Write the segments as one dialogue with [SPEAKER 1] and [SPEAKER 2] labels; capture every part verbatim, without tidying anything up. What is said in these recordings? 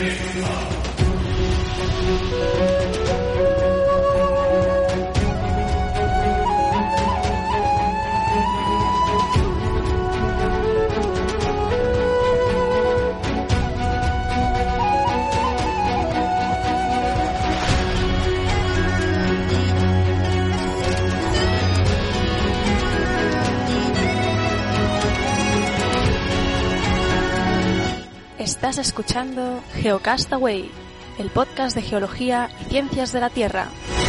[SPEAKER 1] Estás escuchando Geocastaway, el podcast de geología y ciencias de la Tierra.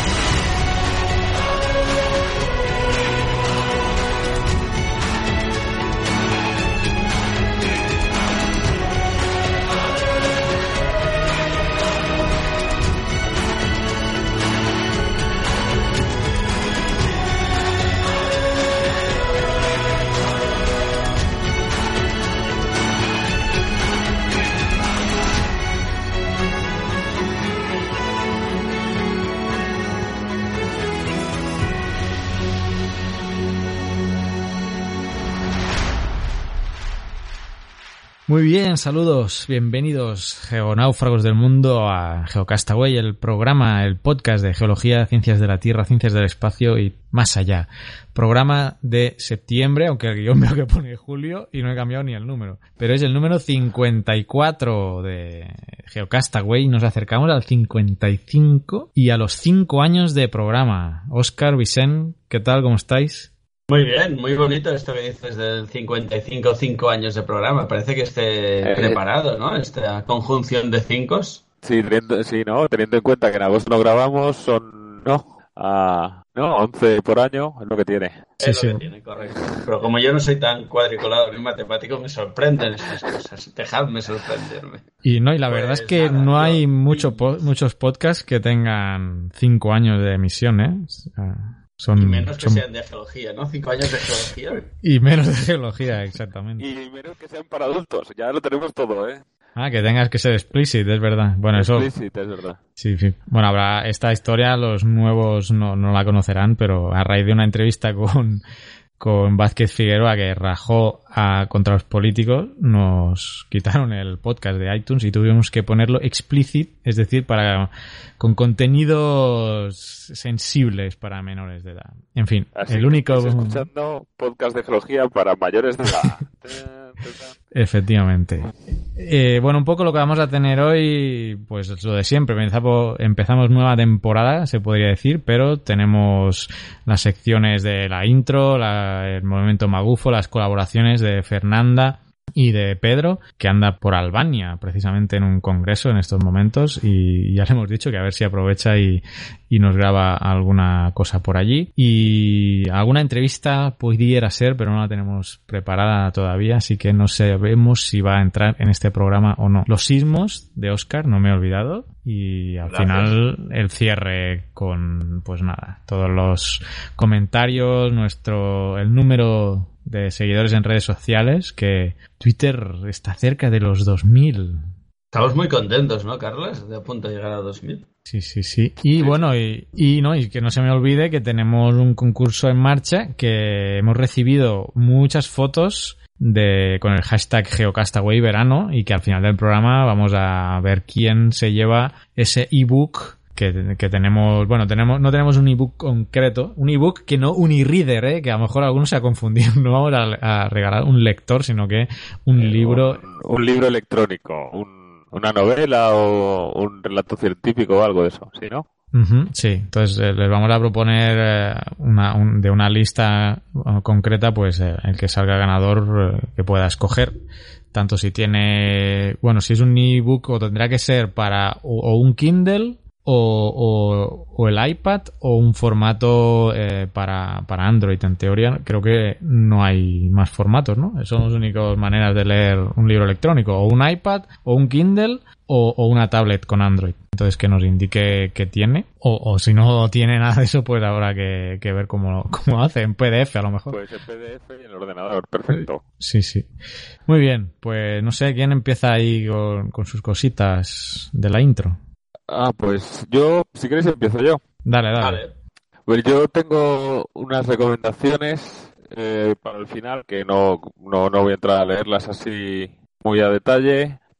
[SPEAKER 2] Muy bien, saludos, bienvenidos geonáufragos del mundo a Geocastaway, el programa, el podcast de geología, ciencias de la Tierra, ciencias del espacio y más allá. Programa de septiembre, aunque el guión veo que pone julio y no he cambiado ni el número. Pero es el número cincuenta y cuatro de Geocastaway, nos acercamos al cincuenta y cinco y a los cinco años de programa. Óscar, Vicent, ¿qué tal? ¿Cómo estáis?
[SPEAKER 3] Muy bien, muy bonito esto que dices del cincuenta y cinco, cinco años de programa. Parece que esté eh, preparado, ¿no? Esta conjunción de cincos.
[SPEAKER 4] Sí, teniendo, sí, ¿no? Teniendo en cuenta que en agosto no grabamos, son, no, a, no, once por año, es lo que tiene.
[SPEAKER 3] Sí, es lo sí. que tiene, correcto. Pero como yo no soy tan cuadriculado ni matemático, me sorprenden estas cosas. Dejadme sorprenderme.
[SPEAKER 2] Y no, y la pues verdad es que nada, no hay mucho po- muchos podcasts que tengan cinco años de emisión, ¿eh? O sea, Son,
[SPEAKER 3] y menos que
[SPEAKER 2] son...
[SPEAKER 3] sean de geología, ¿no? Cinco años de geología.
[SPEAKER 2] Y menos de geología, exactamente.
[SPEAKER 4] Y menos que sean para adultos, ya lo tenemos todo, ¿eh?
[SPEAKER 2] Ah, que tengas que ser explicit, es verdad. Bueno, eso...
[SPEAKER 4] Explicit, es verdad.
[SPEAKER 2] Sí, sí. Bueno, habrá esta historia, los nuevos no, no la conocerán, pero a raíz de una entrevista con, con Vázquez Figueroa que rajó a, contra los políticos, nos quitaron el podcast de iTunes y tuvimos que ponerlo explicit, es decir, para con contenidos sensibles para menores de edad. En fin,
[SPEAKER 4] así
[SPEAKER 2] el único...
[SPEAKER 4] Estás escuchando podcast de geología para mayores de edad.
[SPEAKER 2] Efectivamente. Eh, bueno, un poco lo que vamos a tener hoy, pues es lo de siempre. Empezamos, empezamos nueva temporada, se podría decir, pero tenemos las secciones de la intro, la, el Movimiento Magufo, las colaboraciones de Fernanda y de Pedro, que anda por Albania precisamente en un congreso en estos momentos, y ya le hemos dicho que a ver si aprovecha y, y nos graba alguna cosa por allí. Y alguna entrevista pudiera ser, pero no la tenemos preparada todavía, así que no sabemos si va a entrar en este programa o no. Los sismos de Óscar, no me he olvidado, y al Gracias. Final el cierre con, pues nada, todos los comentarios, nuestro, el número de seguidores en redes sociales, que Twitter está cerca de los dos mil.
[SPEAKER 3] Estamos muy contentos, ¿no, Carlos? De a punto de llegar a dos mil.
[SPEAKER 2] Sí, sí, sí. Y sí. bueno, y, y no, y que no se me olvide que tenemos un concurso en marcha, que hemos recibido muchas fotos de con el hashtag Geocastaway verano, y que al final del programa vamos a ver quién se lleva ese ebook que, que tenemos. Bueno, tenemos no tenemos un ebook concreto, un ebook que no un e-reader, ¿eh? Que a lo mejor alguno se ha confundido. No vamos a, a regalar un lector, sino que un eh, libro...
[SPEAKER 4] Un, un libro electrónico, un, una novela o un relato científico o algo de eso, ¿sí, no?
[SPEAKER 2] Uh-huh, sí, entonces eh, les vamos a proponer eh, una, un, de una lista uh, concreta, pues eh, el que salga ganador eh, que pueda escoger, tanto si tiene, bueno, si es un ebook o tendrá que ser para o, o un Kindle o, o, o el iPad o un formato eh, para, para Android. En teoría creo que no hay más formatos, ¿no? Son las únicas maneras de leer un libro electrónico, o un iPad o un Kindle o, o una tablet con Android. Entonces que nos indique qué tiene, o, o si no tiene nada de eso, pues habrá que, que ver cómo, cómo hace, en P D F a lo mejor.
[SPEAKER 4] Pues en P D F y en el ordenador, perfecto.
[SPEAKER 2] Sí, sí. Muy bien, pues no sé, ¿quién empieza ahí con, con sus cositas de la intro?
[SPEAKER 4] Ah, pues yo, si queréis empiezo yo.
[SPEAKER 2] Dale, dale. Vale.
[SPEAKER 4] Pues yo tengo unas recomendaciones eh, para el final, que no, no, no voy a entrar a leerlas así muy a detalle,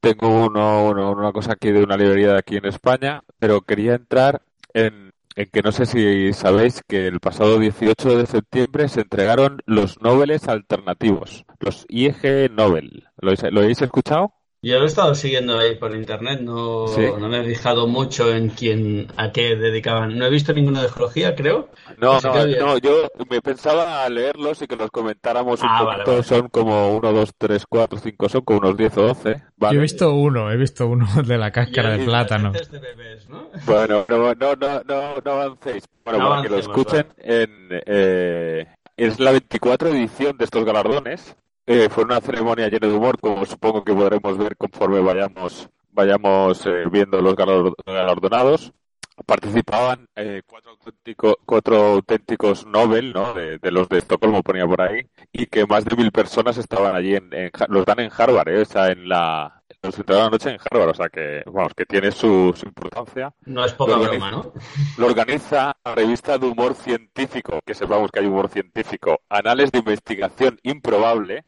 [SPEAKER 4] tengo uno, uno, una cosa aquí de una librería de aquí en España, pero quería entrar en, en que no sé si sabéis que el pasado dieciocho de septiembre se entregaron los Nobeles alternativos, los I G Nobel. ¿Lo, habéis- lo habéis escuchado?
[SPEAKER 3] Yo lo he estado siguiendo ahí por internet,
[SPEAKER 4] Sí.
[SPEAKER 3] no, no me he fijado mucho en quién, a qué dedicaban. No he visto ninguno de geología, creo.
[SPEAKER 4] No,
[SPEAKER 3] Así que,
[SPEAKER 4] no,
[SPEAKER 3] oye.
[SPEAKER 4] no, yo me pensaba leerlos y que los comentáramos un
[SPEAKER 3] Ah, vale,
[SPEAKER 4] poquito.
[SPEAKER 3] vale.
[SPEAKER 4] Son como uno, dos, tres, cuatro, cinco, son como unos diez o doce,
[SPEAKER 2] Yo he
[SPEAKER 4] ¿vale?
[SPEAKER 2] visto uno, he visto uno de la
[SPEAKER 3] Y
[SPEAKER 2] cáscara de
[SPEAKER 3] el
[SPEAKER 2] plátano.
[SPEAKER 3] de de bebés, ¿no?
[SPEAKER 4] Bueno, no, no, no, no, no avancéis. Bueno,
[SPEAKER 3] No
[SPEAKER 4] para que lo
[SPEAKER 3] avancemos,
[SPEAKER 4] escuchen, en, eh, es la veinticuatro edición de estos galardones. Eh, fue una ceremonia llena de humor, como supongo que podremos ver conforme vayamos vayamos eh, viendo los galar- galardonados. Participaban eh, cuatro, auténtico- cuatro auténticos Nobel, ¿no? De, de los de Estocolmo ponía por ahí, y que más de mil personas estaban allí en, en Ha- los dan en Harvard, ¿eh? O sea, en la los entregaron anoche en Harvard, o sea que vamos, que tiene su, su importancia.
[SPEAKER 3] No es
[SPEAKER 4] Lo
[SPEAKER 3] poca
[SPEAKER 4] organiza,
[SPEAKER 3] broma, ¿no?
[SPEAKER 4] lo organiza la revista de humor científico, que sepamos que hay humor científico, Anales de Investigación Improbable,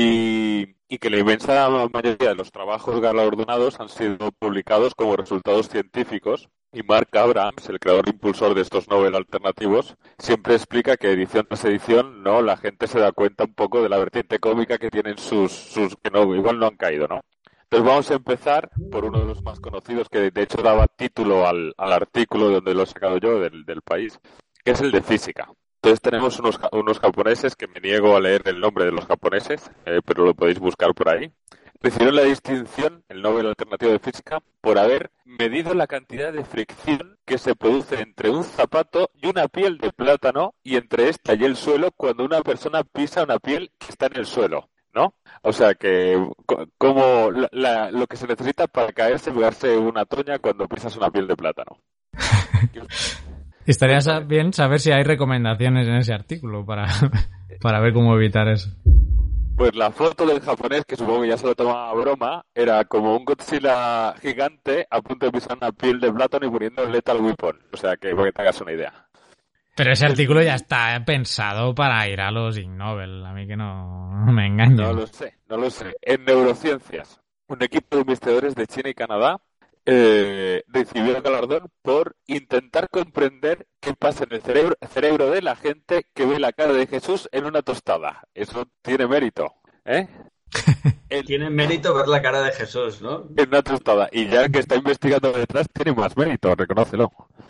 [SPEAKER 4] y, y que la inmensa mayoría de los trabajos galardonados han sido publicados como resultados científicos. Y Mark Abrams, el creador e impulsor de estos Nobel alternativos, siempre explica que edición tras edición, no, la gente se da cuenta un poco de la vertiente cómica que tienen sus, sus que no, igual no han caído, ¿no? Entonces vamos a empezar por uno de los más conocidos, que de hecho daba título al, al artículo de donde lo he sacado yo, del, del país, que es el de física. Entonces tenemos unos, unos japoneses, que me niego a leer el nombre de los japoneses, eh, pero lo podéis buscar por ahí. Recibieron la distinción, el Nobel Alternativo de Física, por haber medido la cantidad de fricción que se produce entre un zapato y una piel de plátano, y entre esta y el suelo cuando una persona pisa una piel que está en el suelo, ¿no? O sea que co- como la- la- lo que se necesita para caerse, pegarse una toña cuando pisas una piel de plátano.
[SPEAKER 2] Estaría sa- bien saber si hay recomendaciones en ese artículo para, para ver cómo evitar eso.
[SPEAKER 4] Pues la foto del japonés, que supongo que ya se lo tomaba a broma, era como un Godzilla gigante a punto de pisar una piel de plátano y poniendo Lethal Weapon. O sea que, para que te hagas una idea.
[SPEAKER 2] Pero ese artículo ya está pensado para ir a los Ig Nobel. A mí que no, no me engañen.
[SPEAKER 4] No lo sé, no lo sé. En neurociencias, un equipo de investigadores de China y Canadá eh, recibió el galardón por intentar comprender qué pasa en el cerebro, cerebro de la gente que ve la cara de Jesús en una tostada. Eso tiene mérito, ¿eh? El-
[SPEAKER 3] Tiene mérito ver la cara de Jesús, ¿no?
[SPEAKER 4] en una tostada. Y ya el que está investigando detrás tiene más mérito, reconócelo.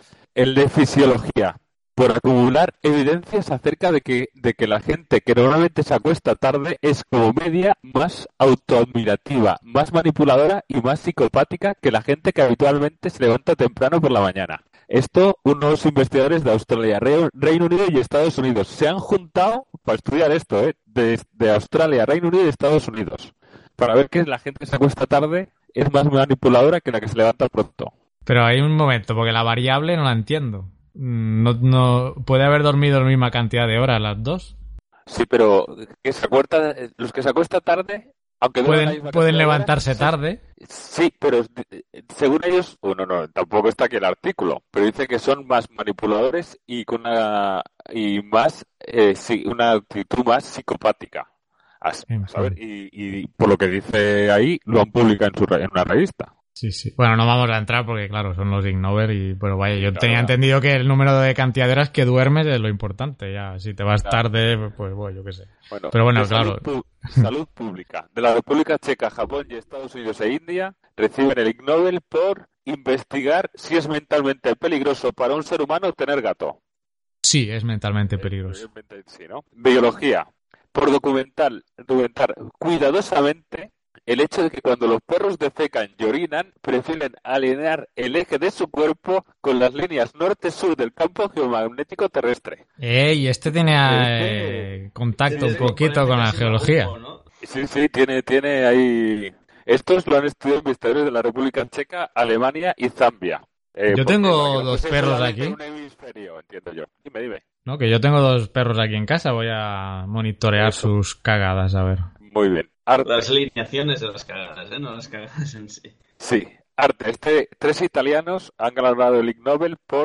[SPEAKER 4] El de fisiología, por acumular evidencias acerca de que, de que la gente que normalmente se acuesta tarde es como media más autoadmirativa, más manipuladora y más psicopática que la gente que habitualmente se levanta temprano por la mañana. Esto, unos investigadores de Australia, Re- Reino Unido y Estados Unidos se han juntado para estudiar esto, ¿eh? De, de Australia, Reino Unido y Estados Unidos, para ver que la gente que se acuesta tarde es más manipuladora que la que se levanta pronto.
[SPEAKER 2] Pero hay un momento, porque la variable no la entiendo. No, no puede haber dormido la misma cantidad de horas las dos.
[SPEAKER 4] Sí, pero que se acuesta, los que se acuestan tarde, aunque duerman la
[SPEAKER 2] Pueden,
[SPEAKER 4] misma
[SPEAKER 2] pueden
[SPEAKER 4] cantidad de horas,
[SPEAKER 2] levantarse
[SPEAKER 4] sí,
[SPEAKER 2] tarde.
[SPEAKER 4] sí, pero eh, según ellos, bueno, no, tampoco está aquí el artículo, pero dice que son más manipuladores y con una y más eh, sí, una actitud más psicopática. Así,
[SPEAKER 2] En
[SPEAKER 4] a ver,
[SPEAKER 2] fin.
[SPEAKER 4] y, y por lo que dice ahí, lo han publicado en, su, re- en una revista.
[SPEAKER 2] Sí, sí. Bueno, no vamos a entrar porque, claro, son los Ig Nobel y... Pero vaya, yo
[SPEAKER 4] Claro.
[SPEAKER 2] tenía entendido que el número de cantidad de horas que duermes es lo importante. Ya, si te vas
[SPEAKER 4] Claro.
[SPEAKER 2] tarde, pues bueno, yo qué sé.
[SPEAKER 4] Bueno,
[SPEAKER 2] Pero bueno,
[SPEAKER 4] de
[SPEAKER 2] claro.
[SPEAKER 4] Salud, pu- salud pública. De la República Checa, Japón y Estados Unidos e India reciben el Ig Nobel por investigar si es mentalmente peligroso para un ser humano tener gato.
[SPEAKER 2] Sí, es mentalmente peligroso.
[SPEAKER 4] Eh, sí, ¿no? Biología. Por documentar, documentar cuidadosamente el hecho de que cuando los perros defecan y orinan, prefieren alinear el eje de su cuerpo con las líneas norte-sur del campo geomagnético terrestre.
[SPEAKER 2] Eh, y este tiene
[SPEAKER 4] Este-
[SPEAKER 2] eh, contacto un
[SPEAKER 3] Tienes que
[SPEAKER 2] poquito
[SPEAKER 3] ponerte
[SPEAKER 2] con la
[SPEAKER 3] casi
[SPEAKER 2] geología.
[SPEAKER 3] un poco, ¿no?
[SPEAKER 4] Sí, sí, tiene, tiene ahí... Estos lo han estudiado investigadores de la República Checa, Alemania y Zambia. Eh,
[SPEAKER 2] Yo
[SPEAKER 4] porque,
[SPEAKER 2] tengo
[SPEAKER 4] para que no
[SPEAKER 2] dos
[SPEAKER 4] fuese
[SPEAKER 2] perros
[SPEAKER 4] solamente
[SPEAKER 2] aquí.
[SPEAKER 4] un hemisferio, entiendo yo. Dime, dime.
[SPEAKER 2] ¿No? Que yo tengo dos perros aquí en casa. Voy a monitorear
[SPEAKER 4] Eso.
[SPEAKER 2] sus cagadas, a ver.
[SPEAKER 4] Muy bien. Arte.
[SPEAKER 3] Las alineaciones de las cagadas, ¿eh? No las cagadas en sí.
[SPEAKER 4] Sí, arte. Este, tres italianos han ganado el Ig Nobel por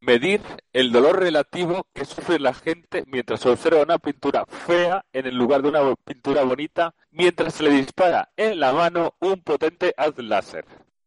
[SPEAKER 4] medir el dolor relativo que sufre la gente mientras observa una pintura fea en el lugar de una pintura bonita, mientras se le dispara en la mano un potente haz láser.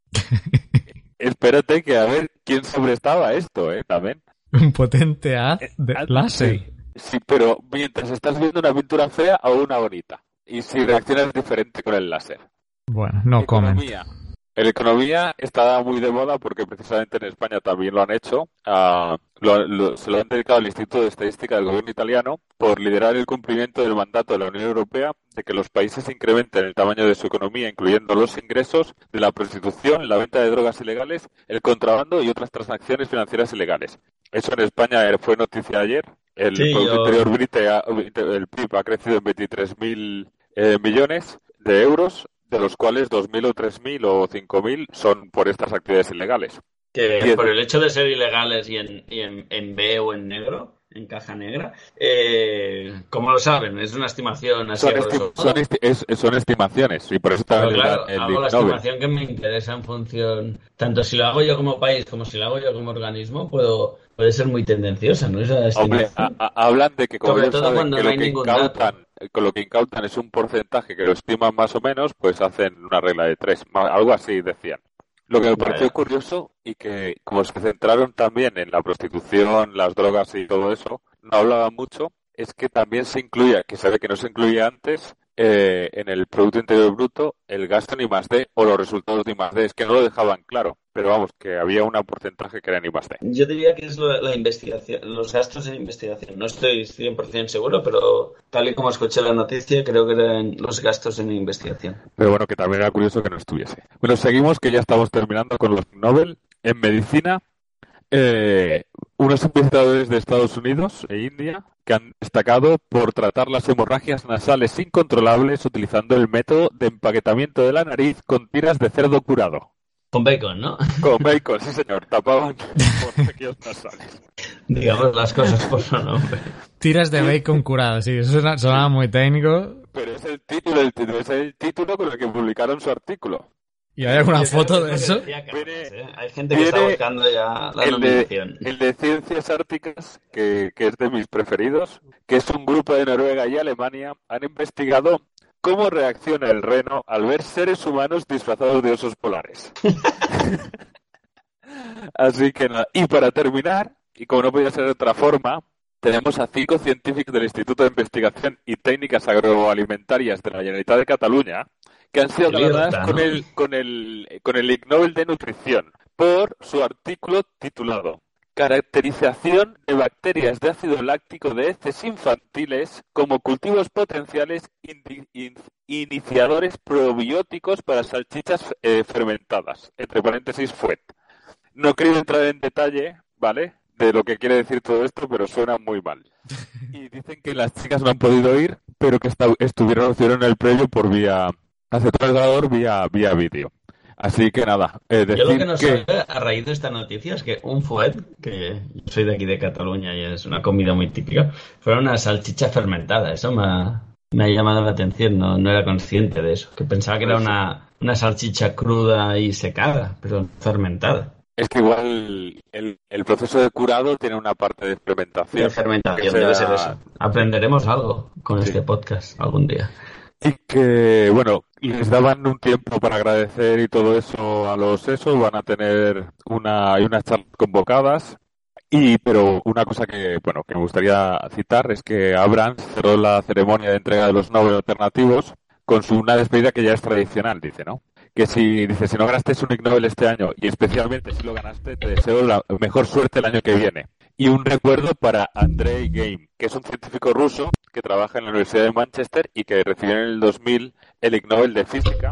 [SPEAKER 4] Espérate que a ver quién sobrestaba esto, ¿eh? También.
[SPEAKER 2] Un potente haz de
[SPEAKER 4] Haz-
[SPEAKER 2] láser.
[SPEAKER 4] Sí, sí, pero mientras estás viendo una pintura fea o una bonita. Y si reaccionas diferente con el láser.
[SPEAKER 2] Bueno, no comment.
[SPEAKER 4] Economía. En economía está muy de moda porque precisamente en España también lo han hecho. Ah, lo- lo- se lo han dedicado al Instituto de Estadística del Gobierno italiano por liderar el cumplimiento del mandato de la Unión Europea de que los países incrementen el tamaño de su economía, incluyendo los ingresos de la prostitución, la venta de drogas ilegales, el contrabando y otras transacciones financieras ilegales. Eso en España eh, fue noticia ayer. El
[SPEAKER 3] Sí,
[SPEAKER 4] Producto
[SPEAKER 3] yo-
[SPEAKER 4] Interior Bruto, ha- el P I B ha crecido en veintitrés mil eh, millones de euros, de los cuales dos mil o tres mil o cinco mil son por estas actividades ilegales.
[SPEAKER 3] Que
[SPEAKER 4] Bien.
[SPEAKER 3] por el hecho de ser ilegales y en, y en, en B o en negro, en caja negra, eh, ¿cómo lo saben? Es una estimación así.
[SPEAKER 4] Son,
[SPEAKER 3] a
[SPEAKER 4] esti-
[SPEAKER 3] grosso modo.
[SPEAKER 4] son, esti- es- son estimaciones y por eso
[SPEAKER 3] Pero
[SPEAKER 4] también
[SPEAKER 3] claro,
[SPEAKER 4] el,
[SPEAKER 3] hago la
[SPEAKER 4] Ig Nobel.
[SPEAKER 3] estimación que me interesa en función, tanto si lo hago yo como país como si lo hago yo como organismo, puedo puede ser muy tendenciosa, ¿no? Esa
[SPEAKER 4] Hombre,
[SPEAKER 3] estimación.
[SPEAKER 4] a- a- hablan de que como
[SPEAKER 3] Sobre
[SPEAKER 4] ellos
[SPEAKER 3] todo
[SPEAKER 4] saben
[SPEAKER 3] cuando
[SPEAKER 4] que
[SPEAKER 3] no
[SPEAKER 4] lo
[SPEAKER 3] hay
[SPEAKER 4] que
[SPEAKER 3] ningún
[SPEAKER 4] incautan, con lo que incautan es un porcentaje que lo estiman más o menos, pues hacen una regla de tres, ma- algo así decían. Lo que me
[SPEAKER 3] Vaya.
[SPEAKER 4] pareció curioso y que como se centraron también en la prostitución, las drogas y todo eso, no hablaban mucho, es que también se incluía, que se ve que no se incluía antes, eh, en el Producto Interior Bruto, el gasto en I más D o los resultados de I más D. Es que no lo dejaban claro, pero vamos, que había un porcentaje que era en I más D.
[SPEAKER 3] Yo diría que es lo- la investigación, los gastos en investigación. No estoy cien por ciento seguro, pero tal y como escuché la noticia, creo que eran los gastos en investigación.
[SPEAKER 4] Pero bueno, que también era curioso que no estuviese. Bueno, seguimos, que ya estamos terminando con los Nobel. En medicina, eh, unos investigadores de Estados Unidos e India que han destacado por tratar las hemorragias nasales incontrolables utilizando el método de empaquetamiento de la nariz con tiras de cerdo curado.
[SPEAKER 3] Con bacon, ¿no?
[SPEAKER 4] Con bacon, sí señor, tapaban por tejidos nasales.
[SPEAKER 3] Digamos las cosas por su nombre.
[SPEAKER 2] Tiras de bacon curado, sí, eso suena- sonaba muy técnico.
[SPEAKER 4] Pero es el título, el título, es el título con el que publicaron su artículo.
[SPEAKER 2] ¿Y hay alguna
[SPEAKER 3] Yo creo
[SPEAKER 2] foto
[SPEAKER 3] que
[SPEAKER 2] de
[SPEAKER 3] es lo
[SPEAKER 2] eso?
[SPEAKER 3] que decía Carlos,
[SPEAKER 4] Viene-
[SPEAKER 3] ¿eh? Hay gente que está
[SPEAKER 4] viene
[SPEAKER 3] buscando ya la
[SPEAKER 4] El de,
[SPEAKER 3] nominación.
[SPEAKER 4] el de Ciencias Árticas, que, que es de mis preferidos, que es un grupo de Noruega y Alemania, han investigado cómo reacciona el reno al ver seres humanos disfrazados de osos polares. Así que nada. Y para terminar, y como no podía ser de otra forma, tenemos a cinco científicos del Instituto de Investigación y Técnicas Agroalimentarias de la Generalitat de Cataluña que han sido
[SPEAKER 3] Qué
[SPEAKER 4] galardonadas
[SPEAKER 3] libertad,
[SPEAKER 4] con
[SPEAKER 3] ¿no?
[SPEAKER 4] el, con el, con el Ig Nobel de Nutrición por su artículo titulado Caracterización de bacterias de ácido láctico de heces infantiles como cultivos potenciales indi- in- iniciadores probióticos para salchichas eh, fermentadas, entre paréntesis F U E T. No quiero entrar en detalle, ¿vale?, de lo que quiere decir todo esto, pero suena muy mal. Y dicen que las chicas no han podido ir, pero que esta- estuvieron, recibieron el premio por vía, aceptó el ganador vía, vía vídeo. Así que nada, eh, decir
[SPEAKER 3] Yo lo que no
[SPEAKER 4] que...
[SPEAKER 3] sé a raíz de esta noticia es que un fuet, que yo soy de aquí de Cataluña y es una comida muy típica, fuera una salchicha fermentada. Eso me ha, me ha llamado la atención, no, no era consciente de eso. Que pensaba que era una, una salchicha cruda y secada, pero fermentada.
[SPEAKER 4] Es que igual el, el proceso de curado tiene una parte de fermentación.
[SPEAKER 3] De fermentación,
[SPEAKER 4] que
[SPEAKER 3] debe
[SPEAKER 4] sea-
[SPEAKER 3] ser eso. Aprenderemos algo con
[SPEAKER 4] Sí.
[SPEAKER 3] este podcast algún día.
[SPEAKER 4] Y que, bueno, les daban un tiempo para agradecer y todo eso a los esos, van a tener una, hay unas charlas convocadas. Y, pero una cosa que, bueno, que me gustaría citar es que Abrams cerró la ceremonia de entrega de los Nobel alternativos con su, una despedida que ya es tradicional, dice, ¿no? Que si, dice, si no ganaste un Ig Nobel este año, y especialmente si lo ganaste, te deseo la mejor suerte el año que viene. Y un recuerdo para Andrei Geim, que es un científico ruso que trabaja en la Universidad de Manchester y que recibió en el dos mil el Ig Nobel de Física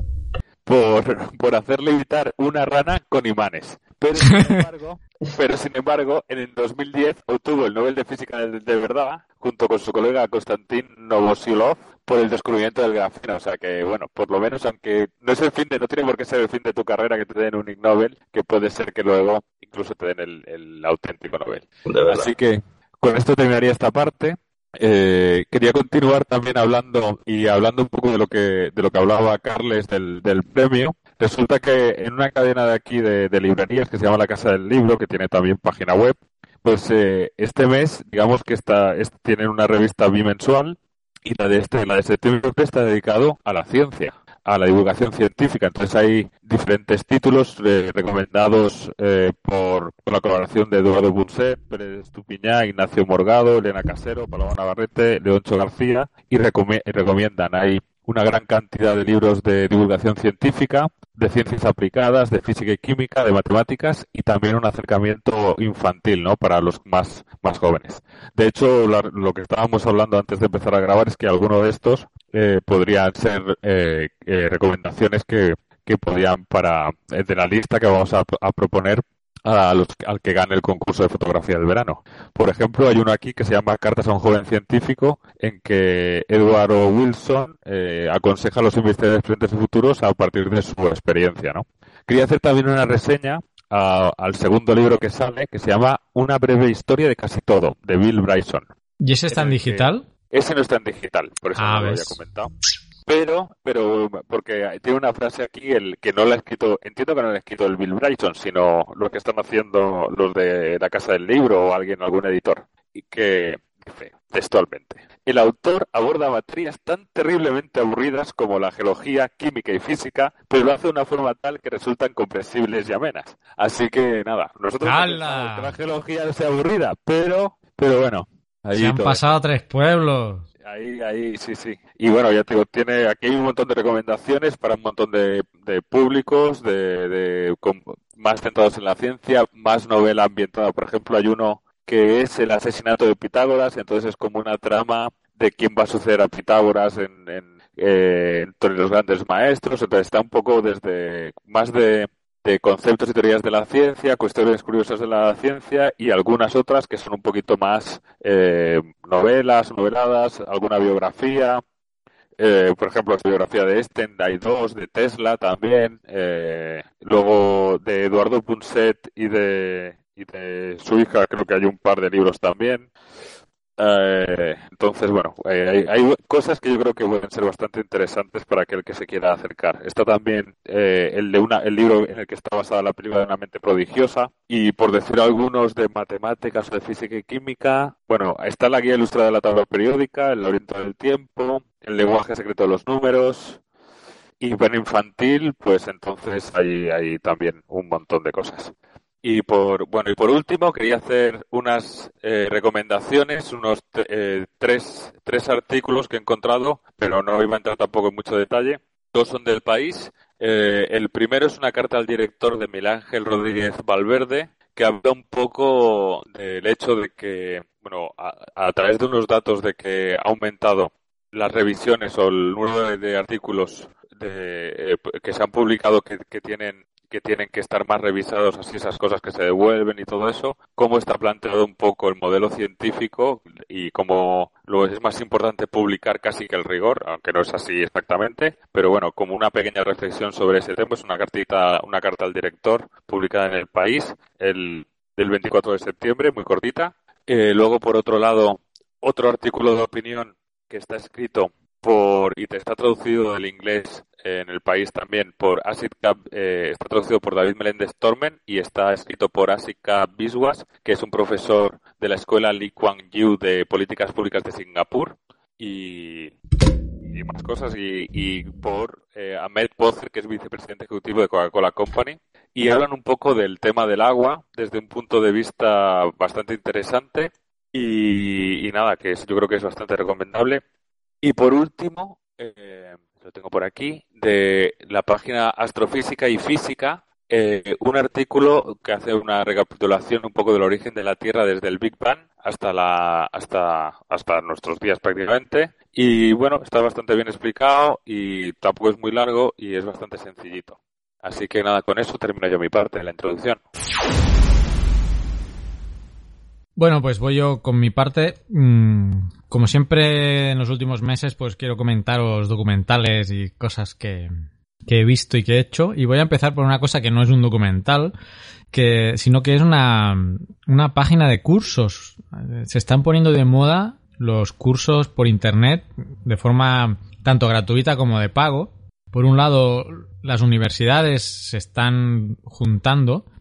[SPEAKER 4] por, por hacer levitar una rana con imanes. Pero sin embargo, pero sin embargo, en el dos mil diez obtuvo el Nobel de Física de, de verdad, junto con su colega Konstantin Novosilov, por el descubrimiento del grafeno. O sea que, bueno, por lo menos, aunque no es el fin de, no tiene por qué ser el fin de tu carrera que te den un Ig Nobel, que puede ser que luego incluso te den el, el auténtico Nobel.
[SPEAKER 3] De verdad.
[SPEAKER 4] Así que con esto terminaría esta parte. Eh, quería continuar también hablando y hablando un poco de lo que de lo que hablaba Carles del, del premio. Resulta que en una cadena de aquí de, de librerías que se llama La Casa del Libro, que tiene también página web, Pues eh, este mes, digamos que está, es, tienen una revista bimensual y la de este, la de septiembre está dedicado a la ciencia, a la divulgación científica. Entonces hay diferentes títulos eh, recomendados eh, por, por la colaboración de Eduardo Punset, Pérez Estupiñá, Ignacio Morgado, Elena Casero, Paloma Navarrete, Leoncho García y, recome- y recomiendan. Hay una gran cantidad de libros de divulgación científica, de ciencias aplicadas, de física y química, de matemáticas y también un acercamiento infantil, ¿no? Para los más, más jóvenes. De hecho, la, lo que estábamos hablando antes de empezar a grabar es que alguno de estos eh, podrían ser eh, eh, recomendaciones que, que podían para eh, de la lista que vamos a, a proponer a los, al que gane el concurso de fotografía del verano. Por ejemplo, hay uno aquí que se llama Cartas a un joven científico, en que Eduardo Wilson eh, aconseja a los investigadores presentes y futuros a partir de su experiencia, ¿no? Quería hacer también una reseña a, al segundo libro que sale, que se llama Una breve historia de casi todo, de Bill Bryson.
[SPEAKER 2] ¿Y ese está en digital?
[SPEAKER 4] Ese no está en digital, por eso
[SPEAKER 2] ah,
[SPEAKER 4] no lo había comentado. Pero, pero, porque tiene una frase aquí el que no la ha escrito, entiendo que no la ha escrito el Bill Bryson, sino lo que están haciendo los de la Casa del Libro o alguien, algún editor, y que dice textualmente: el autor aborda materias tan terriblemente aburridas como la geología, química y física, pero lo hace de una forma tal que resultan comprensibles y amenas. Así que nada, nosotros no pensamos que la geología sea aburrida, pero, pero bueno.
[SPEAKER 2] Ahí se han pasado esto. Tres pueblos.
[SPEAKER 4] Ahí, ahí, sí, sí. Y bueno, ya te digo, tiene, aquí hay un montón de recomendaciones para un montón de, de públicos, de, de con, más centrados en la ciencia, más novela ambientada. Por ejemplo, hay uno que es el asesinato de Pitágoras, entonces es como una trama de quién va a suceder a Pitágoras en, en, eh, entre los grandes maestros. Entonces está un poco desde más de... de conceptos y teorías de la ciencia, cuestiones curiosas de la ciencia y algunas otras que son un poquito más eh, novelas, noveladas, alguna biografía. Eh, por ejemplo, la biografía de Einstein, hay dos, de Tesla también. Eh, luego de Eduardo Punset y de, y de su hija, creo que hay un par de libros también. Eh, entonces, bueno, eh, hay, hay cosas que yo creo que pueden ser bastante interesantes para aquel que se quiera acercar. Está también eh, el de una, el libro en el que está basada la película de Una mente prodigiosa, y por decir algunos de matemáticas o de física y química, bueno, está la guía ilustrada de la tabla periódica, el laberinto del tiempo, el lenguaje secreto de los números, y para infantil, pues entonces hay, hay también un montón de cosas. Y por bueno y por último quería hacer unas eh, recomendaciones, unos eh, tres tres artículos que he encontrado, pero no iba a entrar tampoco en mucho detalle. Dos son del País. Eh, el primero es una carta al director de Miguel Ángel Rodríguez Valverde, que habla un poco del hecho de que, bueno, a, a través de unos datos de que ha aumentado las revisiones o el número de, de artículos de, eh, que se han publicado que, que tienen que tienen que estar más revisados, así esas cosas que se devuelven y todo eso, cómo está planteado un poco el modelo científico y cómo lo es más importante publicar casi que el rigor, aunque no es así exactamente, pero bueno, como una pequeña reflexión sobre ese tema, es una cartita, una carta al director publicada en El País el del veinticuatro de septiembre, muy cortita. Eh, luego, por otro lado, otro artículo de opinión que está escrito por y te está traducido del inglés en El País también por Asika, eh, está traducido por David Meléndez Tormen y está escrito por Asika Biswas, que es un profesor de la escuela Lee Kuan Yew de Políticas Públicas de Singapur, y, y más cosas, y, y por eh, Ahmed Bozer, que es vicepresidente ejecutivo de Coca-Cola Company, y hablan un poco del tema del agua desde un punto de vista bastante interesante y, y nada, que es, yo creo que es bastante recomendable. Y por último, eh, lo tengo por aquí, de la página Astrofísica y Física, eh, un artículo que hace una recapitulación un poco del origen de la Tierra desde el Big Bang hasta la hasta hasta nuestros días prácticamente. Y bueno, está bastante bien explicado y tampoco es muy largo y es bastante sencillito. Así que nada, con eso termino yo mi parte de la introducción.
[SPEAKER 2] Bueno, pues voy yo con mi parte. Como siempre en los últimos meses, pues quiero comentaros documentales y cosas que, que he visto y que he hecho. Y voy a empezar por una cosa que no es un documental, que sino que es una, una página de cursos. Se están poniendo de moda los cursos por internet de forma tanto gratuita como de pago. Por un lado, las universidades se están juntando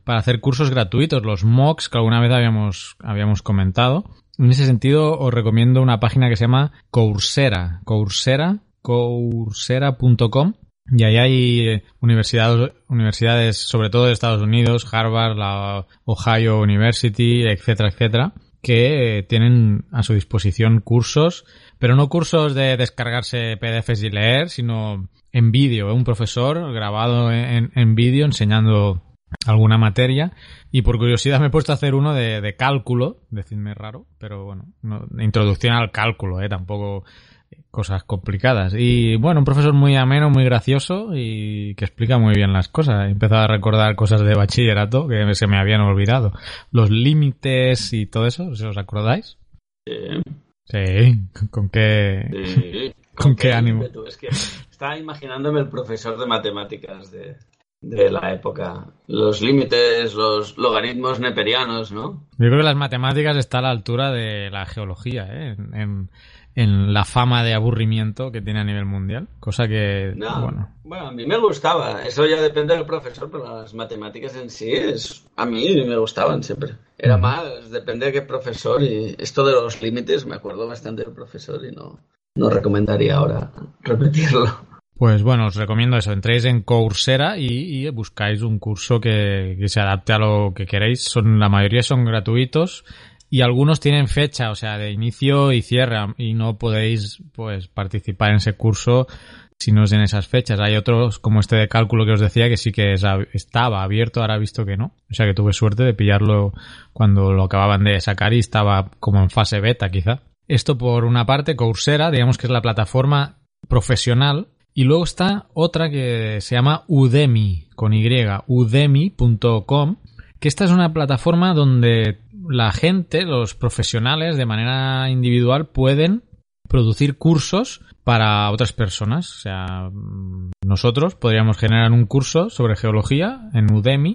[SPEAKER 2] para hacer cursos gratuitos, los MOOCs que alguna vez habíamos, habíamos comentado. En ese sentido, os recomiendo una página que se llama Coursera, Coursera, coursera punto com, y ahí hay universidades, universidades, sobre todo de Estados Unidos, Harvard, la Ohio University, etcétera, etcétera, que tienen a su disposición cursos, pero no cursos de descargarse P D Fs y leer, sino en vídeo, un profesor grabado en, en vídeo enseñando alguna materia. Y por curiosidad me he puesto a hacer uno de, de cálculo, decidme raro, pero bueno, no, introducción al cálculo, eh, tampoco cosas complicadas. Y bueno, un profesor muy ameno, muy gracioso y que explica muy bien las cosas. He empezado a recordar cosas de bachillerato que se me habían olvidado. Los límites y todo eso, ¿os acordáis?
[SPEAKER 3] Sí.
[SPEAKER 2] Sí, ¿con qué,
[SPEAKER 3] Sí.
[SPEAKER 2] ¿Con, ¿Con
[SPEAKER 3] qué,
[SPEAKER 2] qué ánimo?
[SPEAKER 3] Ímpetu? Es que estaba imaginándome el profesor de matemáticas de, de la época. Los límites, los logaritmos neperianos, ¿no?
[SPEAKER 2] Yo creo que las matemáticas está a la altura de la geología, ¿eh? En, en, en la fama de aburrimiento que tiene a nivel mundial. Cosa que,
[SPEAKER 3] no,
[SPEAKER 2] bueno...
[SPEAKER 3] Bueno, a mí me gustaba. Eso ya depende del profesor, pero las matemáticas en sí, es a mí me gustaban siempre. Era más, depende de qué profesor. Y esto de los límites, me acuerdo bastante del profesor y no, no recomendaría ahora repetirlo.
[SPEAKER 2] Pues bueno, os recomiendo eso. Entréis en Coursera y, y buscáis un curso que, que se adapte a lo que queréis. Son, la mayoría son gratuitos y algunos tienen fecha, o sea, de inicio y cierre, y no podéis pues participar en ese curso si no es en esas fechas. Hay otros, como este de cálculo que os decía, que sí que es, estaba abierto, ahora he visto que no. O sea que tuve suerte de pillarlo cuando lo acababan de sacar y estaba como en fase beta, quizá. Esto por una parte, Coursera, digamos que es la plataforma profesional. Y luego está otra que se llama Udemy, con Y, udemy punto com, que esta es una plataforma donde la gente, los profesionales, de manera individual pueden producir cursos para otras personas. O sea, nosotros podríamos generar un curso sobre geología en Udemy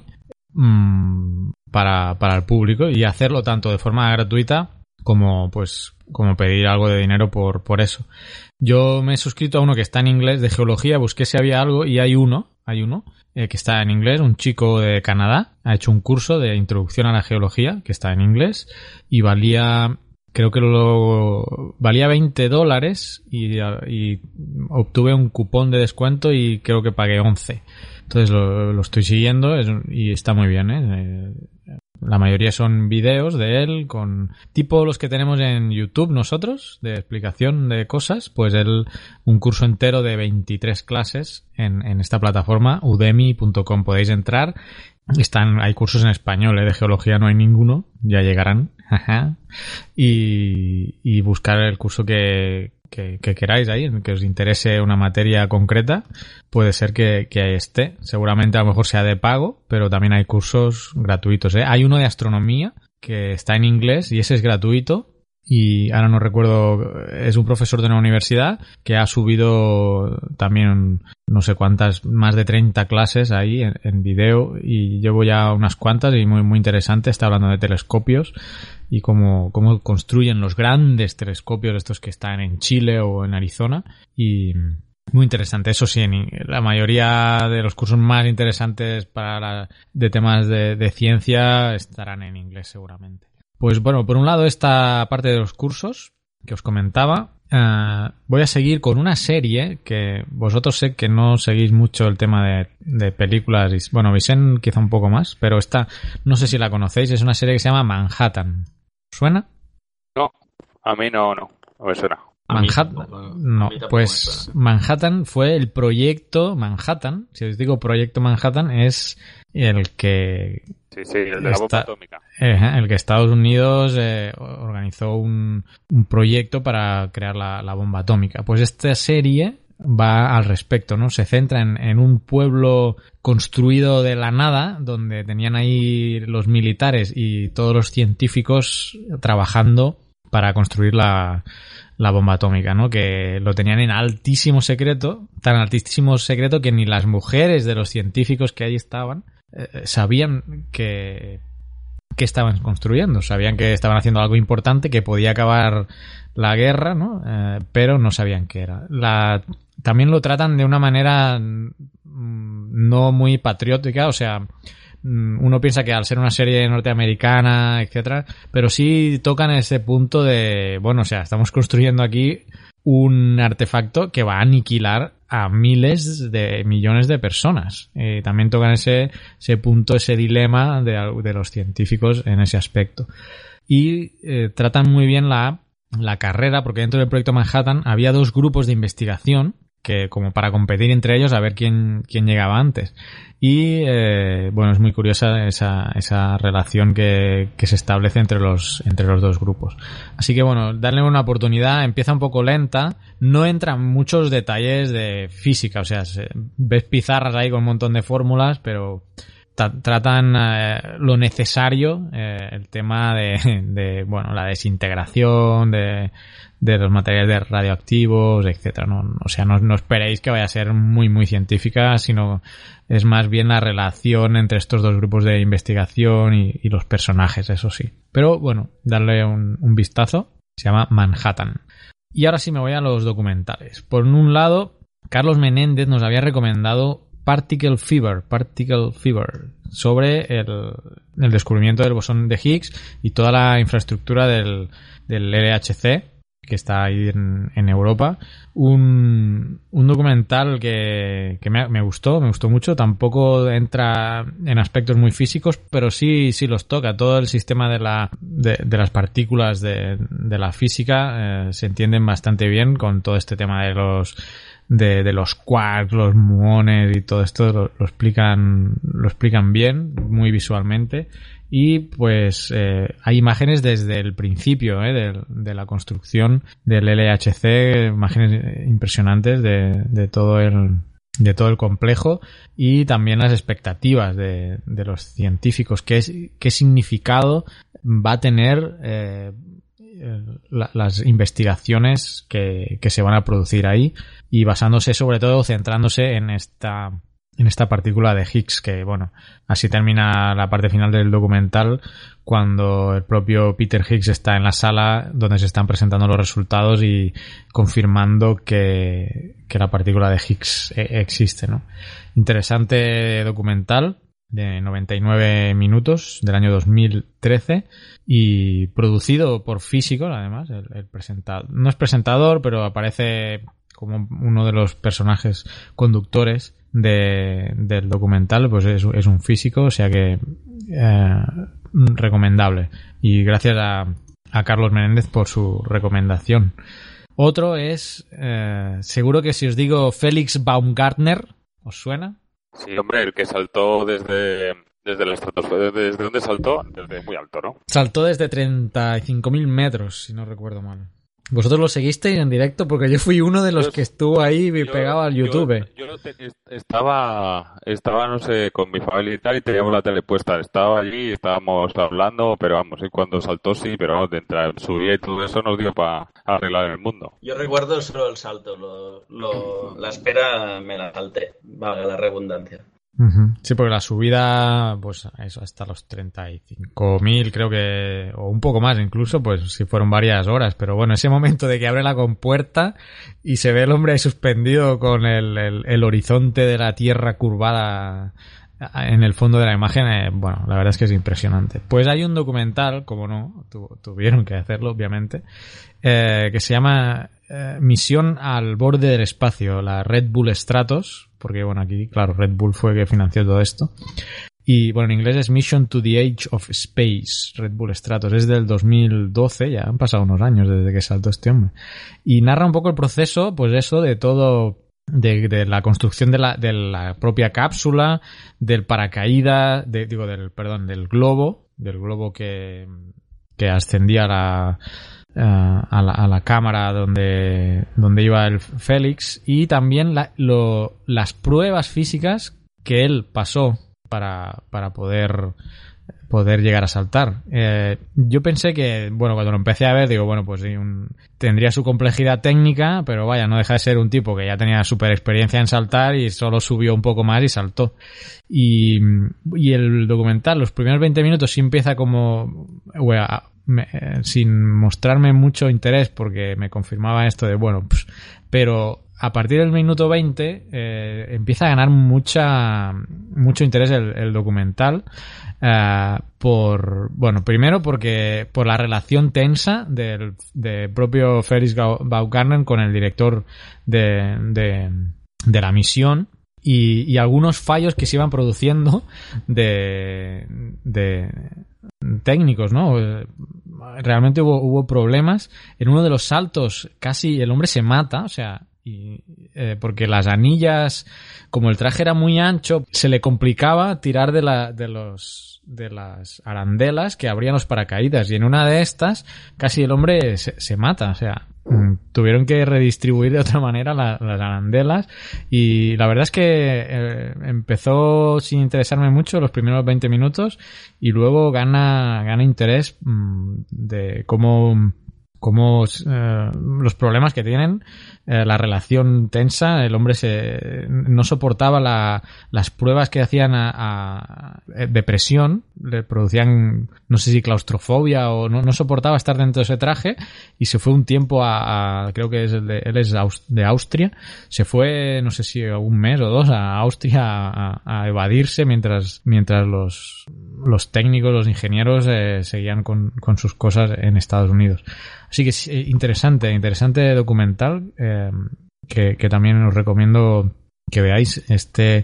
[SPEAKER 2] mmm, para, para el público y hacerlo tanto de forma gratuita como pues como pedir algo de dinero por, por eso. Yo me he suscrito a uno que está en inglés de geología, busqué si había algo y hay uno, hay uno eh, que está en inglés, un chico de Canadá, ha hecho un curso de introducción a la geología que está en inglés y valía, creo que lo valía veinte dólares y, y obtuve un cupón de descuento y creo que pagué once. Entonces lo, lo estoy siguiendo es, y está muy bien, ¿eh? La mayoría son videos de él con tipo los que tenemos en YouTube nosotros, de explicación de cosas. Pues él, un curso entero de veintitrés clases en, en esta plataforma, udemy punto com. Podéis entrar. Están, hay cursos en español, ¿eh? De geología no hay ninguno, ya llegarán. y, y buscar el curso que, que, que queráis ahí, que os interese una materia concreta, puede ser que, que esté. Seguramente a lo mejor sea de pago, pero también hay cursos gratuitos, ¿eh? Hay uno de astronomía que está en inglés y ese es gratuito. Y ahora no recuerdo, es un profesor de una universidad que ha subido también no sé cuántas, más de treinta clases ahí en, en video y llevo ya unas cuantas y muy muy interesante. Está hablando de telescopios y cómo, cómo construyen los grandes telescopios estos que están en Chile o en Arizona y muy interesante. Eso sí, en la mayoría de los cursos más interesantes para la, de temas de, de ciencia estarán en inglés seguramente. Pues bueno, por un lado esta parte de los cursos que os comentaba. Uh, voy a seguir con una serie que vosotros sé que no seguís mucho el tema de, de películas. Y, bueno, Vicent quizá un poco más, pero esta no sé si la conocéis. Es una serie que se llama Manhattan. ¿Suena?
[SPEAKER 4] No, a mí no, no, no me suena.
[SPEAKER 2] Manhattan, no, pues Manhattan fue el proyecto Manhattan. Si os digo proyecto Manhattan es el que
[SPEAKER 4] sí, sí, el de la bomba atómica.
[SPEAKER 2] Eh, el que Estados Unidos eh, organizó un, un proyecto para crear la, la bomba atómica. Pues esta serie va al respecto, ¿no? Se centra en, en un pueblo construido de la nada, donde tenían ahí los militares y todos los científicos trabajando para construir la la bomba atómica, ¿no? Que lo tenían en altísimo secreto, tan altísimo secreto que ni las mujeres de los científicos que ahí estaban eh, sabían que, que estaban construyendo, sabían que estaban haciendo algo importante, que podía acabar la guerra, ¿no? Eh, pero no sabían qué era. La, también lo tratan de una manera no muy patriótica, o sea, uno piensa que al ser una serie norteamericana, etcétera, pero sí tocan ese punto de, bueno, o sea, estamos construyendo aquí un artefacto que va a aniquilar a miles de millones de personas. Eh, también tocan ese, ese punto, ese dilema de, de los científicos en ese aspecto. Y eh, tratan muy bien la, la carrera, porque dentro del proyecto Manhattan había dos grupos de investigación que como para competir entre ellos a ver quién, quién llegaba antes. Y eh, bueno, es muy curiosa esa, esa relación que, que se establece entre los, entre los dos grupos. Así que bueno, darle una oportunidad. Empieza un poco lenta, no entra en muchos detalles de física, o sea, se, ves pizarras ahí con un montón de fórmulas, pero tra- tratan eh, lo necesario, eh, el tema de, de, bueno, la desintegración, de de los materiales radioactivos, etcétera. No, o sea, no, no esperéis que vaya a ser muy, muy científica, sino es más bien la relación entre estos dos grupos de investigación y, y los personajes, eso sí. Pero bueno, darle un, un vistazo. Se llama Manhattan. Y ahora sí me voy a los documentales. Por un lado, Carlos Menéndez nos había recomendado Particle Fever, Particle Fever, sobre el, el descubrimiento del bosón de Higgs y toda la infraestructura del, del L H C, que está ahí en, en Europa. Un, un documental que, que me, me gustó, me gustó mucho. Tampoco entra en aspectos muy físicos, pero sí, sí los toca. Todo el sistema de, la, de, de las partículas de, de la física eh, se entienden bastante bien con todo este tema de los de, de los quarks, los muones y todo esto lo, lo explican lo explican bien, muy visualmente. Y pues eh, hay imágenes desde el principio eh, de, de la construcción del L H C, imágenes impresionantes de, de todo el de todo el complejo, y también las expectativas de, de los científicos, qué es, qué significado va a tener eh, la, las investigaciones que, que se van a producir ahí, y basándose sobre todo, centrándose en esta en esta partícula de Higgs, que bueno, así termina la parte final del documental, cuando el propio Peter Higgs está en la sala donde se están presentando los resultados y confirmando que, que la partícula de Higgs existe, ¿no? Interesante documental de noventa y nueve minutos del año dos mil trece y producido por físicos, además. El, el presentador, no es presentador, pero aparece como uno de los personajes conductores de, del documental, pues es, es un físico, o sea que eh, recomendable. Y gracias a, a Carlos Menéndez por su recomendación. Otro es, eh, seguro que si os digo Felix Baumgartner, ¿os suena?
[SPEAKER 4] Sí, hombre, el que saltó desde, desde la estratosfera. ¿Desde dónde saltó? Desde muy alto, ¿no?
[SPEAKER 2] Saltó desde treinta y cinco mil metros, si no recuerdo mal. ¿Vosotros lo seguisteis en directo? Porque yo fui uno de los yo, que estuvo ahí y pegado al YouTube.
[SPEAKER 4] Yo, yo te, estaba, estaba, no sé, con mi familia y tal, y teníamos la tele puesta. Estaba allí, estábamos hablando, pero vamos, y cuando saltó sí, pero vamos, de entrar, subía y todo eso nos dio para arreglar el mundo.
[SPEAKER 3] Yo recuerdo solo el salto, lo, lo, la espera me la salté, valga la redundancia.
[SPEAKER 2] Uh-huh. Sí, porque la subida, pues eso, hasta los treinta y cinco mil, creo que, o un poco más incluso, pues sí fueron varias horas, pero bueno, ese momento de que abre la compuerta y se ve el hombre ahí suspendido con el, el, el horizonte de la Tierra curvada en el fondo de la imagen, eh, bueno, la verdad es que es impresionante. Pues hay un documental, como no, tu, tuvieron que hacerlo, obviamente, eh, que se llama eh, Misión al borde del espacio, la Red Bull Stratos, porque bueno, aquí, claro, Red Bull fue que financió todo esto. Y bueno, en inglés es Mission to the Edge of Space, Red Bull Stratos. Es del dos mil doce, ya han pasado unos años desde que saltó este hombre. Y narra un poco el proceso, pues eso, de todo, de, de la construcción de la, de la propia cápsula, del paracaídas, de, digo, del, perdón, del globo, del globo que, que ascendía a la, a la, a la cámara donde, donde iba el Félix, y también la, lo, las pruebas físicas que él pasó para, para poder, poder llegar a saltar. Eh, yo pensé que, bueno, cuando lo empecé a ver, digo, bueno, pues un, tendría su complejidad técnica, pero vaya, no deja de ser un tipo que ya tenía súper experiencia en saltar y solo subió un poco más y saltó. Y, y el documental, los primeros veinte minutos sí empieza como, bueno, Me, eh, sin mostrarme mucho interés, porque me confirmaba esto de bueno, pues, pero a partir del minuto veinte eh, empieza a ganar mucha mucho interés el, el documental. Uh, por bueno primero porque por la relación tensa del, del propio Felix Baumgartner con el director de, de, de la misión y, y algunos fallos que se iban produciendo de, de técnicos, ¿no? Realmente hubo, hubo problemas. En uno de los saltos casi el hombre se mata, o sea, y, eh, porque las anillas, como el traje era muy ancho, se le complicaba tirar de la de los de las arandelas que abrían los paracaídas, y en una de estas casi el hombre se, se mata, o sea, tuvieron que redistribuir de otra manera la, las arandelas, y la verdad es que eh, empezó sin interesarme mucho los primeros veinte minutos y luego gana gana interés mmm, de cómo cómo eh, los problemas que tienen, eh, la relación tensa, el hombre se no soportaba la, las pruebas que hacían a, a, de presión, le producían, no sé si claustrofobia o no, no soportaba estar dentro de ese traje, y se fue un tiempo a, a creo que es el de, él es de Austria, se fue, no sé si un mes o dos a Austria a, a evadirse mientras mientras los los técnicos, los ingenieros eh, seguían con, con sus cosas en Estados Unidos. Así que es interesante, interesante documental eh, que, que también os recomiendo que veáis, este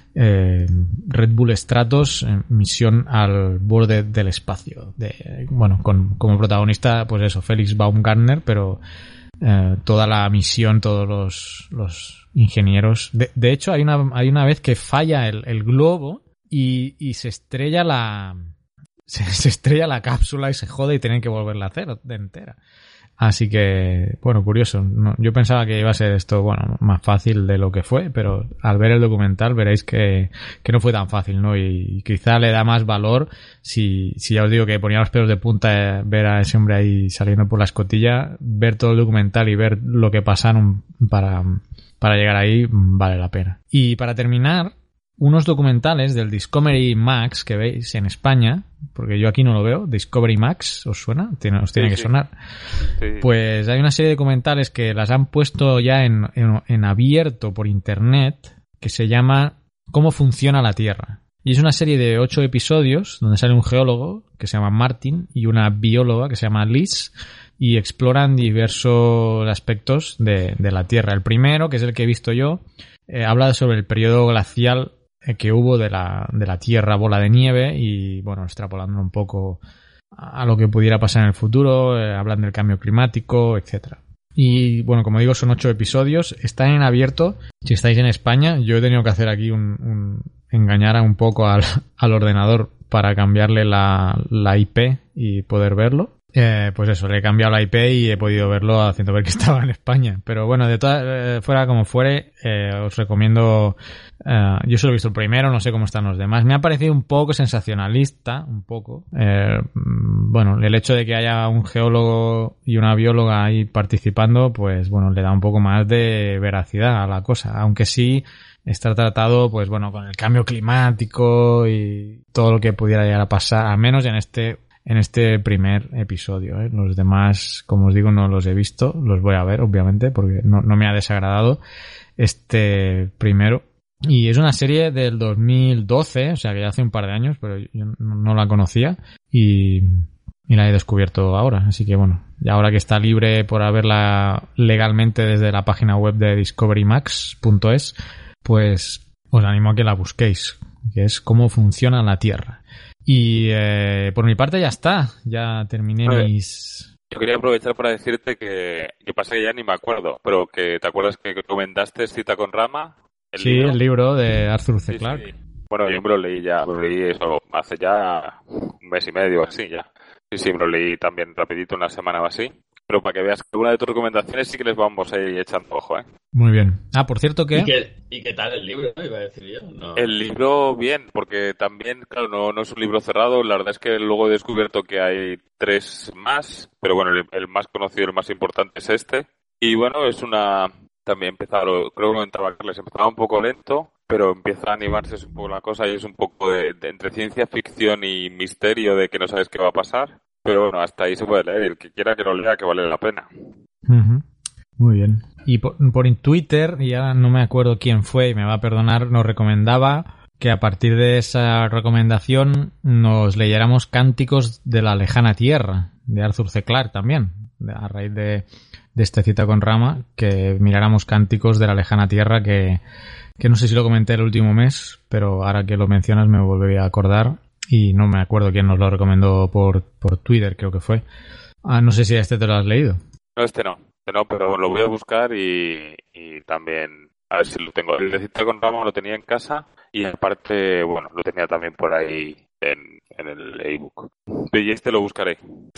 [SPEAKER 2] eh, Red Bull Stratos, eh, misión al borde del espacio. De, bueno, con como protagonista, pues eso, Felix Baumgartner, pero eh, toda la misión, todos los, los ingenieros. De, de hecho, hay una, hay una vez que falla el, el globo y, y se estrella la... Se, se estrella la cápsula y se jode y tienen que volverla a hacer de entera. Así que, bueno, curioso. No, yo pensaba que iba a ser esto, bueno, más fácil de lo que fue, pero al ver el documental veréis que, que no fue tan fácil, ¿no? Y, y quizá le da más valor si, si ya os digo que ponía los pelos de punta ver a ese hombre ahí saliendo por la escotilla, ver todo el documental y ver lo que pasaron para, para llegar ahí, vale la pena. Y para terminar, unos documentales del Discovery Max que veis en España, porque yo aquí no lo veo. Discovery Max, ¿os suena? Tiene, os tiene sí, que sí. sonar. Sí. Pues hay una serie de documentales que las han puesto ya en, en, en abierto por internet, que se llama ¿Cómo funciona la Tierra? Y es una serie de ocho episodios donde sale un geólogo que se llama Martin y una bióloga que se llama Liz, y exploran diversos aspectos de, de la Tierra. El primero, que es el que he visto yo, eh, habla sobre el periodo glacial que hubo de la, de la Tierra bola de nieve y, bueno, extrapolando un poco a lo que pudiera pasar en el futuro, eh, hablan del cambio climático, etcétera. Y, bueno, como digo, son ocho episodios, están en abierto. Si estáis en España, yo he tenido que hacer aquí un, un engañar a un poco al, al ordenador para cambiarle la, la I P y poder verlo. Eh, pues eso, le he cambiado la I P y he podido verlo haciendo ver que estaba en España. Pero bueno, de todas, eh, fuera como fuere, eh, os recomiendo. Eh, yo solo he visto el primero, no sé cómo están los demás. Me ha parecido un poco sensacionalista, un poco. Eh, bueno, el hecho de que haya un geólogo y una bióloga ahí participando, pues bueno, le da un poco más de veracidad a la cosa. Aunque sí está tratado, pues bueno, con el cambio climático y todo lo que pudiera llegar a pasar, al menos en este. En este primer episodio, ¿eh? Los demás, como os digo, no los he visto. Los voy a ver, obviamente, porque no, no me ha desagradado este primero. Y es una serie del dos mil doce, o sea que ya hace un par de años, pero yo no, no la conocía y, y la he descubierto ahora. Así que bueno, y ahora que está libre por verla legalmente desde la página web de discovery max punto es, pues os animo a que la busquéis, que es Cómo funciona la Tierra. Y eh, por mi parte ya está, ya terminé mis...
[SPEAKER 4] Yo quería aprovechar para decirte que, que pasa que ya ni me acuerdo, pero que te acuerdas que comentaste Cita con Rama.
[SPEAKER 2] ¿El sí, libro? El libro de Arthur C.
[SPEAKER 4] Sí,
[SPEAKER 2] Clarke.
[SPEAKER 4] Sí. Bueno, yo me lo leí ya, me lo leí eso hace ya un mes y medio así ya. Sí, sí, me lo leí también rapidito, una semana o así. Pero para que veas que una de tus recomendaciones sí que les vamos a ir echando ojo, ¿eh?
[SPEAKER 2] Muy bien. Ah, por cierto que...
[SPEAKER 3] ¿Y qué, y qué tal el libro? ¿No? Iba a decir yo. No.
[SPEAKER 4] El libro, bien, porque también, claro, no, no es un libro cerrado. La verdad es que luego he descubierto que hay tres más, pero bueno, el, el más conocido, el más importante es este. Y bueno, es una... También empezaba, creo que lo comentaba Carles, empezaba un poco lento, pero empieza a animarse un poco la cosa y es un poco de, de entre ciencia ficción y misterio de que no sabes qué va a pasar. Pero bueno, hasta ahí se puede leer. El que quiera que lo lea, que vale la pena.
[SPEAKER 2] Uh-huh. Muy bien. Y por, por Twitter, ya no me acuerdo quién fue, y me va a perdonar, nos recomendaba que a partir de esa recomendación nos leyéramos Cánticos de la Lejana Tierra, de Arthur C. Clarke también, a raíz de, de esta cita con Rama, que miráramos Cánticos de la Lejana Tierra, que, que no sé si lo comenté el último mes, pero ahora que lo mencionas me volví a acordar y no me acuerdo quién nos lo recomendó por, por Twitter, creo que fue. Ah, no sé si este te lo has leído.
[SPEAKER 4] No, este no, este no, pero lo voy a buscar y, y también a ver si lo tengo. El de cita con Rama lo tenía en casa y aparte, bueno, lo tenía también por ahí en, en el ebook. Y este lo buscaré.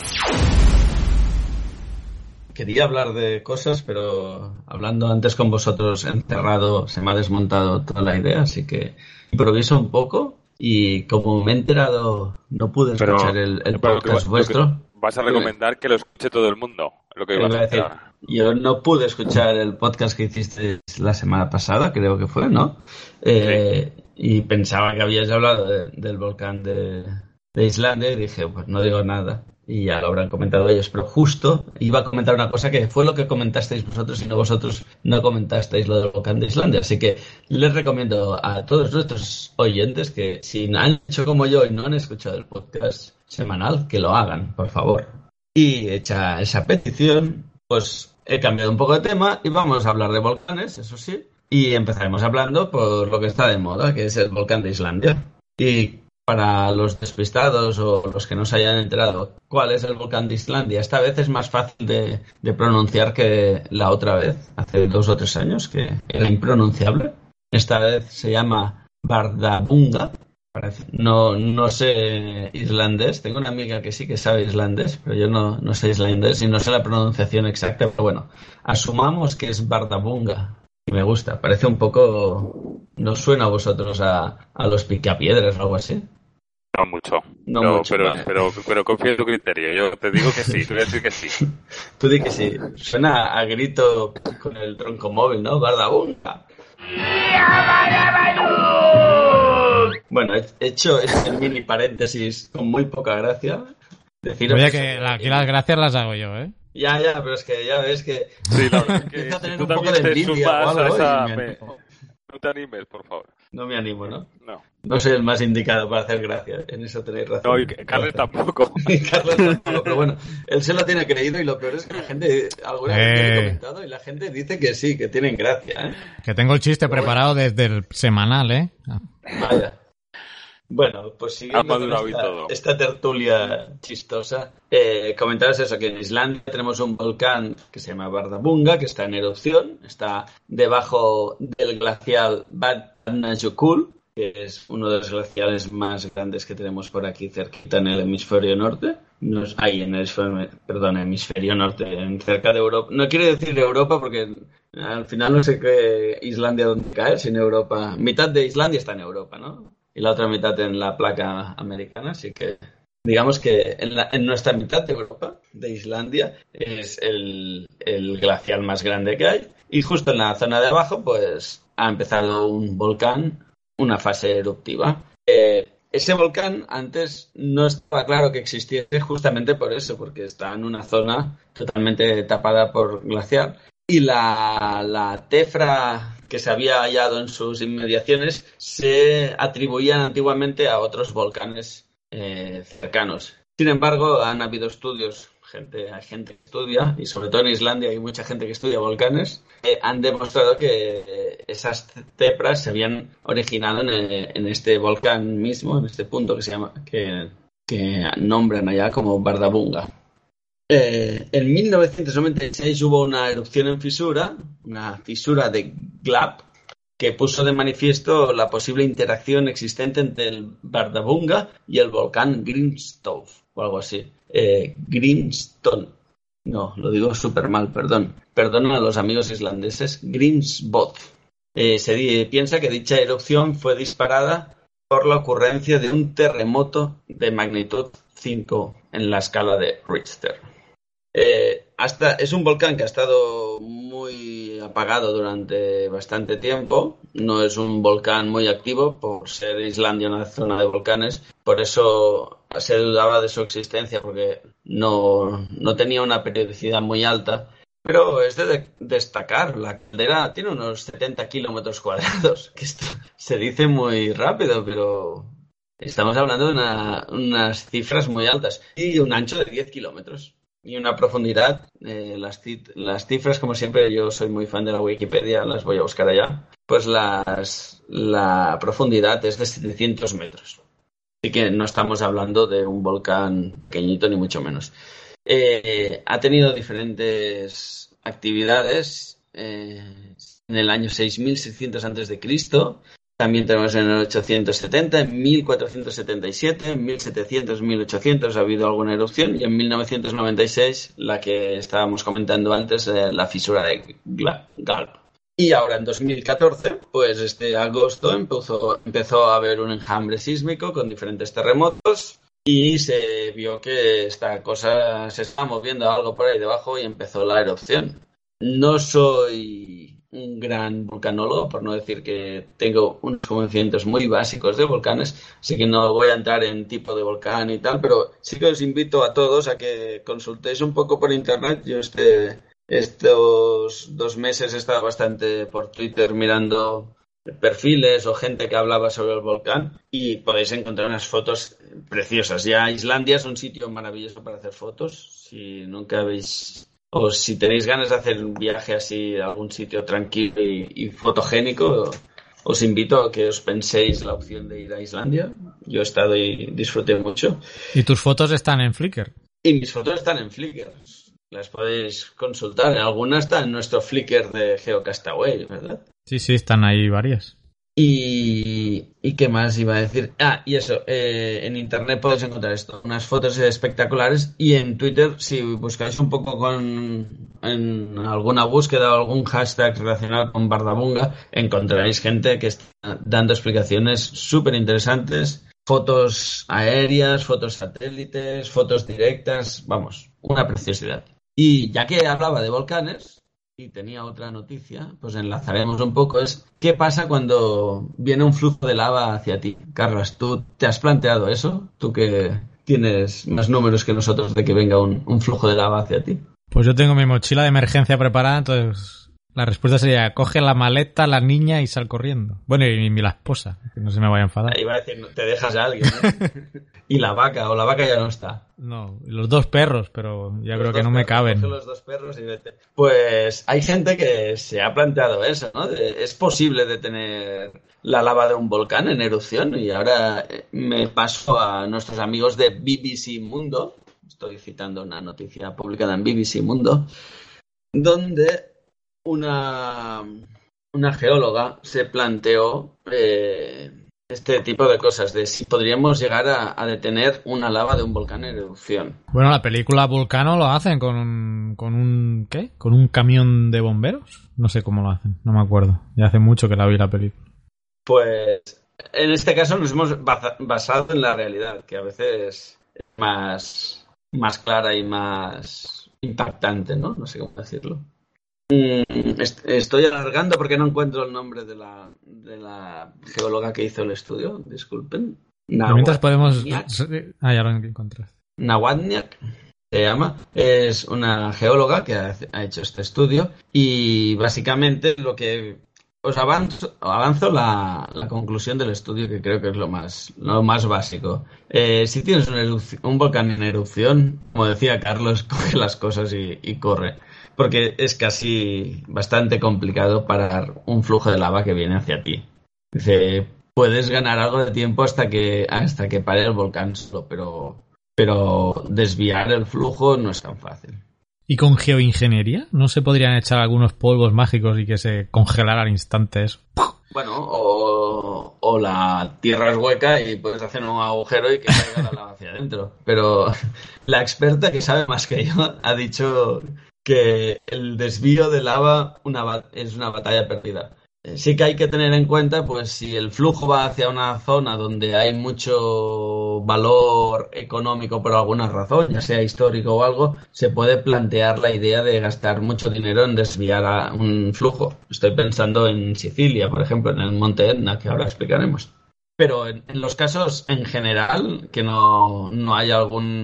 [SPEAKER 3] Quería hablar de cosas, pero hablando antes con vosotros encerrado se me ha desmontado toda la idea, así que improviso un poco y como me he enterado no pude escuchar pero, el, el podcast que, vuestro.
[SPEAKER 4] Vas a recomendar que lo escuche todo el mundo. Lo que ibas a decir.
[SPEAKER 3] Yo no pude escuchar el podcast que hiciste la semana pasada, creo que fue, ¿no? Eh, sí. Y pensaba que habías hablado de, del volcán de, de Islandia y dije, pues no digo nada. Y ya lo habrán comentado ellos, pero justo iba a comentar una cosa que fue lo que comentasteis vosotros y no vosotros no comentasteis lo del volcán de Islandia. Así que les recomiendo a todos nuestros oyentes que si han hecho como yo y no han escuchado el podcast semanal, que lo hagan, por favor. Y hecha esa petición, pues he cambiado un poco de tema y vamos a hablar de volcanes, eso sí. Y empezaremos hablando por lo que está de moda, que es el volcán de Islandia. Y para los despistados o los que no se hayan enterado cuál es el volcán de Islandia, esta vez es más fácil de, de pronunciar que la otra vez, hace dos o tres años, que era impronunciable. Esta vez se llama Bardarbunga. No, no sé islandés, tengo una amiga que sí que sabe islandés, pero yo no, no sé islandés y no sé la pronunciación exacta, pero bueno, asumamos que es Bardarbunga. Y me gusta, parece un poco... ¿No suena a vosotros a, a los picapiedras o algo así?
[SPEAKER 4] No mucho,
[SPEAKER 3] no
[SPEAKER 4] no,
[SPEAKER 3] mucho
[SPEAKER 4] pero,
[SPEAKER 3] vale.
[SPEAKER 4] pero, pero confío en tu criterio, yo te digo que sí, te voy a decir que sí.
[SPEAKER 3] Tú di que sí, suena a grito con el tronco móvil, ¿no? Bardarbunga. Bueno, he hecho este mini paréntesis con muy poca gracia.
[SPEAKER 2] Deciros Oye, que, que la, aquí las gracias las hago yo, ¿eh?
[SPEAKER 3] Ya, ya, pero es que ya ves que...
[SPEAKER 4] Sí, la verdad que
[SPEAKER 3] empieza a tener
[SPEAKER 4] tú
[SPEAKER 3] un poco de envidia o algo.
[SPEAKER 4] Esa,
[SPEAKER 3] me...
[SPEAKER 4] me... No te animes, por favor.
[SPEAKER 3] No me animo, ¿no?
[SPEAKER 4] No.
[SPEAKER 3] No soy el más indicado para hacer gracia, en eso tenéis razón.
[SPEAKER 4] No, y Carles tampoco.
[SPEAKER 3] Carles tampoco, pero bueno, él se lo tiene creído y lo peor es que la gente, alguna vez
[SPEAKER 2] eh.
[SPEAKER 3] me ha comentado y la gente dice que sí, que tienen gracia, ¿eh?
[SPEAKER 2] Que tengo el chiste pero preparado bueno. Desde el semanal, ¿eh?
[SPEAKER 3] Vaya. Bueno, pues siguiendo con esta, esta tertulia chistosa, eh, comentaros eso, que en Islandia tenemos un volcán que se llama Bardarbunga, que está en erupción, está debajo del glacial Vatnajökull, que es uno de los glaciares más grandes que tenemos por aquí cerquita en el hemisferio norte. No es, ahí en el hemisferio, perdón, hemisferio norte, en, cerca de Europa. No quiero decir Europa porque al final no sé qué Islandia dónde caer, sin Europa. Mitad de Islandia está en Europa, ¿no? Y la otra mitad en la placa americana, así que digamos que en, la, en nuestra mitad de Europa, de Islandia, es el, el glacial más grande que hay. Y justo en la zona de abajo, pues ha empezado un volcán, una fase eruptiva. Eh, ese volcán antes no estaba claro que existiese justamente por eso, porque está en una zona totalmente tapada por glaciar. Y la, la tefra que se había hallado en sus inmediaciones se atribuían antiguamente a otros volcanes eh, cercanos. Sin embargo, han habido estudios, gente, hay gente que estudia, y sobre todo en Islandia hay mucha gente que estudia volcanes, que han demostrado que eh, esas tefras se habían originado en, en este volcán mismo, en este punto que se llama, que, que nombran allá como Bardarbunga. Eh, en mil novecientos noventa y seis hubo una erupción en fisura, una fisura de Glap, que puso de manifiesto la posible interacción existente entre el Bardarbunga y el volcán Grímsvötn, o algo así. Eh, Grímsvötn. No, lo digo súper mal, perdón. Perdón a los amigos islandeses. Grímsvötn. Eh, se piensa que dicha erupción fue disparada por la ocurrencia de un terremoto de magnitud cinco en la escala de Richter. Eh, hasta, es un volcán que ha estado muy apagado durante bastante tiempo. No es un volcán muy activo por ser Islandia una zona de volcanes. Por eso se dudaba de su existencia porque no, no tenía una periodicidad muy alta. Pero es de, de destacar, la caldera tiene unos setenta kilómetros cuadrados, que esto se dice muy rápido, pero estamos hablando de una, unas cifras muy altas. Y un ancho de diez kilómetros. Y una profundidad, eh, las, las cifras, como siempre, yo soy muy fan de la Wikipedia, las voy a buscar allá. Pues las, la profundidad es de setecientos metros. Así que no estamos hablando de un volcán pequeñito, ni mucho menos. Eh, ha tenido diferentes actividades eh, en el año seis mil seiscientos antes de Cristo. También tenemos en el ochocientos setenta, en mil cuatrocientos setenta y siete, en mil setecientos, mil ochocientos ha habido alguna erupción y en mil novecientos noventa y seis la que estábamos comentando antes, eh, la fisura de Galp. Y ahora en dos mil catorce, pues este agosto empezó, empezó a haber un enjambre sísmico con diferentes terremotos. Y se vio que esta cosa se estaba moviendo algo por ahí debajo y empezó la erupción. No soy un gran vulcanólogo, por no decir que tengo unos conocimientos muy básicos de volcanes, así que no voy a entrar en tipo de volcán y tal, pero sí que os invito a todos a que consultéis un poco por internet. Yo este, estos dos meses he estado bastante por Twitter mirando perfiles o gente que hablaba sobre el volcán y podéis encontrar unas fotos preciosas. Ya Islandia es un sitio maravilloso para hacer fotos. Si nunca habéis o si tenéis ganas de hacer un viaje así a algún sitio tranquilo y, y fotogénico, os invito a que os penséis la opción de ir a Islandia. Yo he estado y disfruté mucho.
[SPEAKER 2] ¿Y tus fotos están en Flickr?
[SPEAKER 3] Y mis fotos están en Flickr. Las podéis consultar. Algunas están en nuestro Flickr de GeoCastaway, ¿verdad?
[SPEAKER 2] Sí, sí, están ahí varias.
[SPEAKER 3] Y, ¿y qué más iba a decir? Ah, y eso, eh, en internet podéis encontrar esto, unas fotos espectaculares, y en Twitter, si buscáis un poco con en alguna búsqueda o algún hashtag relacionado con Bardabunga, encontraréis gente que está dando explicaciones súper interesantes, fotos aéreas, fotos satélites, fotos directas, vamos, una preciosidad. Y ya que hablaba de volcanes y tenía otra noticia, pues enlazaremos un poco, es ¿qué pasa cuando viene un flujo de lava hacia ti? Carlos, ¿tú te has planteado eso? Tú que tienes más números que nosotros de que venga un, un flujo de lava hacia ti.
[SPEAKER 2] Pues yo tengo mi mochila de emergencia preparada, entonces la respuesta sería coge la maleta, la niña y sal corriendo. Bueno, y, y la esposa, que no se me vaya a enfadar.
[SPEAKER 3] Iba a decir, te dejas a alguien, ¿no? Y la vaca, o la vaca ya no está.
[SPEAKER 2] No, los dos perros, pero ya
[SPEAKER 3] los
[SPEAKER 2] creo que no me caben.
[SPEAKER 3] Coge los dos perros y vete. Pues hay gente que se ha planteado eso, ¿no? De, es posible detener la lava de un volcán en erupción, y ahora me paso a nuestros amigos de B B C Mundo. Estoy citando una noticia publicada en B B C Mundo, donde una, una geóloga se planteó eh, este tipo de cosas, de si podríamos llegar a, a detener una lava de un volcán en erupción.
[SPEAKER 2] Bueno, la película Vulcano lo hacen con un, con un ¿qué? ¿Con un camión de bomberos? No sé cómo lo hacen, no me acuerdo. Ya hace mucho que la vi la película.
[SPEAKER 3] Pues en este caso nos hemos basado en la realidad, que a veces es más, más clara y más impactante, ¿no? No sé cómo decirlo. Estoy alargando porque no encuentro el nombre de la, de la geóloga que hizo el estudio, disculpen.
[SPEAKER 2] Mientras podemos... Ah, ya lo encontré.
[SPEAKER 3] Nawatniak se llama. Es una geóloga que ha, ha hecho este estudio y básicamente lo que... Os avanzo, avanzo la, la conclusión del estudio, que creo que es lo más, lo más básico. Eh, si tienes un, erupción, un volcán en erupción, como decía Carlos, coge las cosas y, y corre. Porque es casi bastante complicado parar un flujo de lava que viene hacia ti. Dice, puedes ganar algo de tiempo hasta que hasta que pare el volcán solo, pero, pero desviar el flujo no es tan fácil.
[SPEAKER 2] ¿Y con geoingeniería? ¿No se podrían echar algunos polvos mágicos y que se congelara al instante eso?
[SPEAKER 3] Bueno, o, o la tierra es hueca y puedes hacer un agujero y que caiga la lava hacia adentro. Pero la experta, que sabe más que yo, ha dicho que el desvío de lava una, es una batalla perdida. Sí que hay que tener en cuenta, pues si el flujo va hacia una zona donde hay mucho valor económico por alguna razón, ya sea histórico o algo, se puede plantear la idea de gastar mucho dinero en desviar a un flujo. Estoy pensando en Sicilia, por ejemplo, en el Monte Etna, que ahora explicaremos. Pero en, en los casos en general, que no, no haya algún...